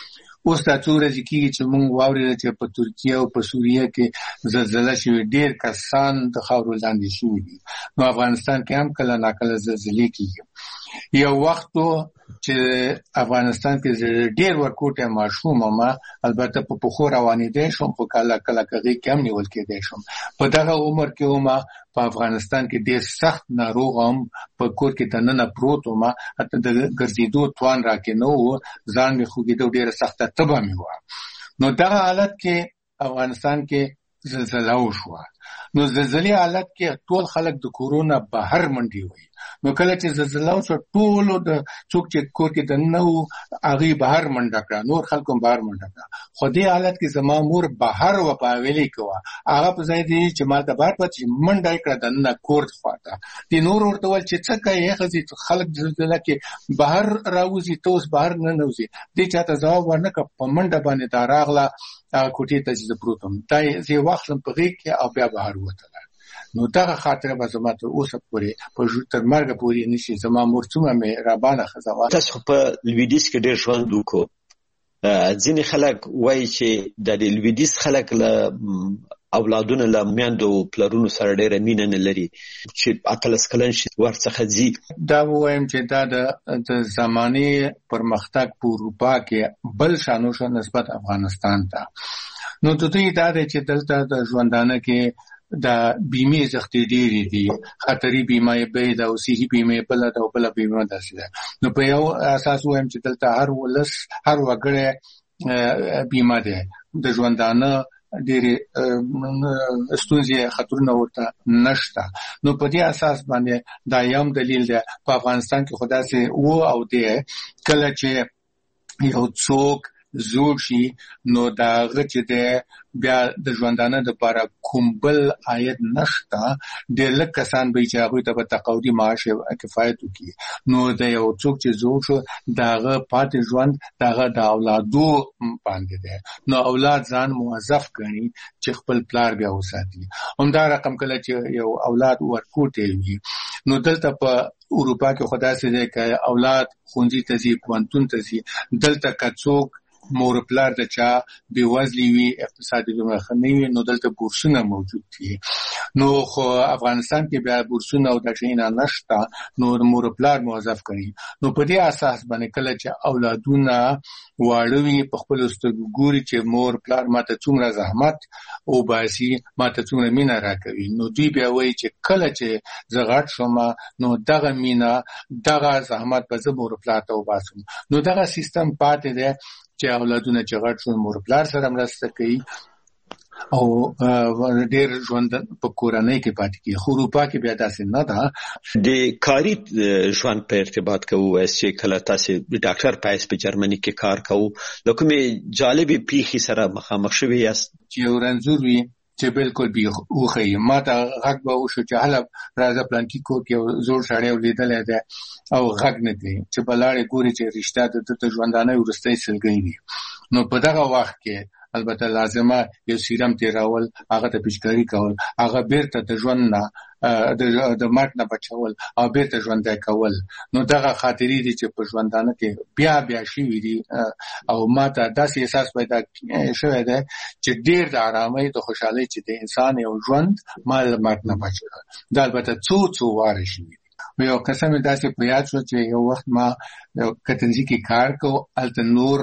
اوس دا څو ورځې کېږي چې موږ واورېده چې په ترکیه او په سوریه کې زلزله شوې، ډېر کسان د خاورو لاندې شوي دي. نو افغانستان کې هم کله ناکله زلزلې کېږي. یو وخت چې افغانستان کې ډېر ورکوټی ماشوم ما البته په پښو روانېدی شم، خو کله کله کغې کې هم نیول کېدی شم. په دغه عمر کې ومه په افغانستان کې ډېر سخت ناروغ هم په کور کې دننه پروت ومه، حتی د ګرځېدو توان راکې نه و، ځان مې خوږېده، ډېره سخته تبه مې وه. نو دغه حالت کې افغانستان کې زلزله وشوه. نو زلزلې حالت کې ټول خلک د کورونه بهر منډې وي. نو کله چې زلزله وشوه ټولو د څوک چې کور کې دننه وو هغې بهر منډه کړه، نور خلکو هم بهر منډه کړه. خو دې حالت کې زما مور بهر وه په حویلۍ کې وه، هغه په ځای دی چې ما ته بهر پاتې منډه یې کړه دننه کور خواته. دې نور ورته ویل چې څه کوې ښځې، خلک زلزله کې بهر راوځي، ته اوس بهر نه نوځې. دې چاته ځواب ورنه کړه، په منډه باندې دا راغله هغه کوټې ته چې زه پروت وم، دا یې زه یې واخلم په غېږ کې او بیا بهر ووتله. نو دغه خاطره به زما تر اوسه پورې په تر مرګه پورې نشي. زما مور څومره مهربانه ښځه وه. تاسو په لویدیځ کې ډېر ژوند وکړو. ځینې خلک وایي چې د لویدیځ خلک له اولادونه له میندو پلرونو سره ډېره مینه نه لري، چې اتلس کلن شي ورڅخه ځي. دا ووایم چې دا د زمانې پرمختګ په اروپا کې بل شانو شو نسبت افغانستان ته. نو د دوی دا دی چې دلته د ژوندانه کې د بیمې زښتې ډېرې دي، خطري بیمه یې بې ده او صحي بیمه یې بله ده او بله بیمه داسې ده. نو په یو اساس ووایم چې دلته هر ولس هر وګړی بیمه دی، د ژوندانه ډېرې ستونزې خطرونه ورته نشته. نو په دې اساس باندې دا یو دلیل دی. په افغانستان کې خو داسې و او دی، کله چې یو څوک زوړ شي نو د هغه چې دی بیا د ژوندانه دپاره کوم بل عاید نشته، ډېر لږ کسان به وي چې هغوی ته به تقاعدي معاش کفایت وکړي. نو د یو څوک چې زوړ شو د هغه پاتې ژوند د هغه د اولادو باندې دی. نو اولاد ځان موظف ګڼي چې خپل پلار بیا وساتي. همدا رقم کله چې یو اولاد ورکوټی وي، نو دلته په اروپا کې خو داسې دی که اولاد ښوونځي ته ځي، پوهنتون ته ځي، دلته که څوک مور پلار د چا بېوزلي وي، اقتصادي دومره ښه نه وي، نو دلته بورسونه موجود دي. نو خو افغانستان کې بیا بورسونه او دا شیونه نشته، نو مور پلار موظف کوي. نو په دې اساس باندې کله چې اولادونه واړه وي په خپلو سترګو ګوري چې مور پلار ماته څومره زحمت وباسي، ماته څومره مینه راکوي، نو دوی بیا وایي چې کله چې زه غټ شم نو دغه مینه دغه زحمت به زه مور پلار ته وباسم. نو دغه سیستم پاتې دی چې اولادونه چې غټ شو مور پلار سره مرسته کوي او ډېر ژوند په کورنۍ کې پاتې کېږي. خو اروپا کې بیا داسې نه ده. د کاري ژوند په ارتباط کې ووایاست چې کله تاسې د ډاکټر په حیث په جرمني کې کار کوو، له کومې جالبې پیښې سره مخامخ شوي یاست؟ چې یو رنځور وي چې بالکل بې وښیي، ما ته غږ به وشو چې هله راځه پلانکي کور کې یو زوړ سړی لیدلی دی او غږ نه کوي، چې به لاړې ګوري چې رشته د ده د ژوندانه وروستی سلګۍ وي. نو په دغه وخت کې البته لازمه یو سیرم تیرول، هغه ته پیچکاري کول، هغه بیرته د ژوند نه د مرګ نه بچول او بیرته ژوندی کول. نو دغه خاطرې دي چې په ژوندانه کې بیا بیا شوي دي او ما ته داسې احساس پیدا شوی دی چې ډېر د ارامۍ د خوشحالۍ چې د انسان یو ژوند ما له مرګ نه بچ کړ. دا البته څو څو واره شوي دي. یو قصه مې داسې په یاد شو چې یو وخت ما یو کتنځي کې کار کوو، هلته نور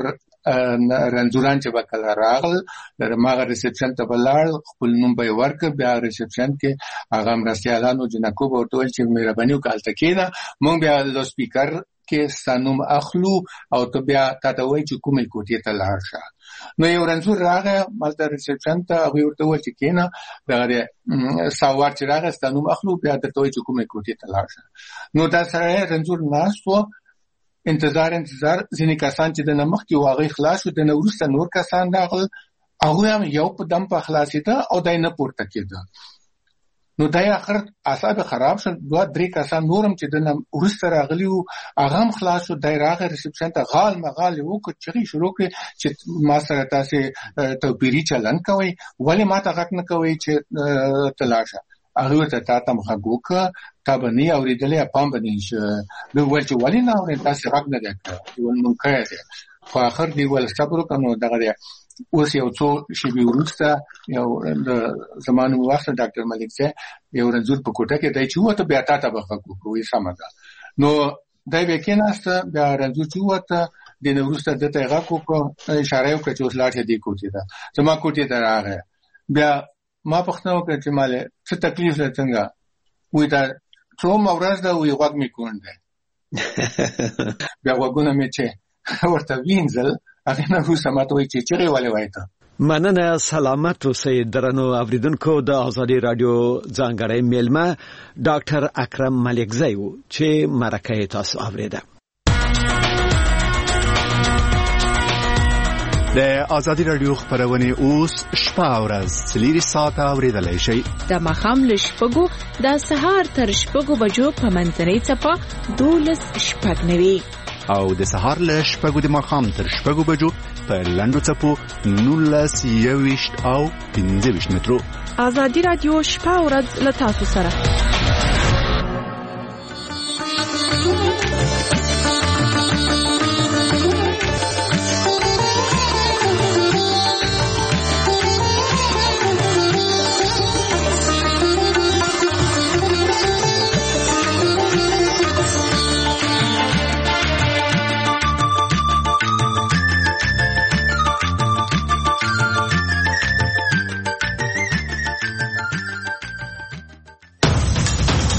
رنځوران چې به کله راغل هماغه ریسپشن ته به لاړ، خپل نوم به یې ورکړ، بیا ریسپشن کې هغه مرستیالانو جنکو به ورته ویل چې مهرباني وکړه هلته کښېنه، موږ بیا له سپیکر کې ستا نوم اخلو او ته بیا تا ته وایي چې کومې کوټې ته لاړ شه. نو یو رنځور راغی هلته ریسپشن ته، هغوی ورته وویل چې کښېنه، دغه دی ساوار چې راغی ستا نوم اخلو، بیا درته وایي چې کومې کوټې ته لاړ شه. نو دا سړی رنځور ناست و، انتظار انتظار ځینې کسان چې د نه مخکې و هغوی خلاص شو، د نه وروسته نور کسان راغلل، هغوی هم یو په دم په خلاصېده او دی نه پورته کېده. نو دی آخر اعصاب خراب شول، دوه درې کسان نور هم چې د نه وروسته راغلي وو هغه هم خلاص شو. دی راغی ریسپشن ته، غال مغال یې وکړ، چغې شروع کړې چې ما سره تاسې توپیري چلند کوئ، ولې ما ته غږ نه کوئ چې ته لاړ شه. هغه ته تا ته مخګوک تا باندې اوریدلې پام باندې ش نو ول چې ولې نه اورې تاسو حق نه ده ول مونږ کړه خو اخر دی ول صبر وکړو دغه اوس یو څو شی ورسته یو د زمانو وخت ډاکټر ملک سه یو رنځور په کوټه کې دای چې وته بیا تا ته بخښو وې سم ده نو دای به کېناسته بیا رنځور چې وته د نورسته د ته غاکو کو اشاره وکړه چې اوس لاټه دی کوټه ده زما کوټه ته راغی بیا ما پښتنو کې چې مال څه تکلیف ده څنګه وې دا څو مورز دا وې غوږ می کونده بیا وګونه می چې ورته وینځل هغه نه روسه ماته وې چې چیرې ولې وایته مننه سلامت اوسئ درنو اوریدونکو د آزادي رادیو ځانګړی میلمه ډاکټر اکرم ملکزی و چې مرکه تاسو اوریده د آزادي رادیو خبرونه اوس شپه او ورځ سلیری ساعت اوریدلای شئ د مخام لشپګو د سهار تر شپګو بجو په منځنۍ چپا دولس شپږ نوي او د سهار له شپږو د مخام تر شپږو بجو په لندو چپو نولس یويشت او پنځه ویشت مترو آزادي رادیو شپه او ورځ له تاسو سره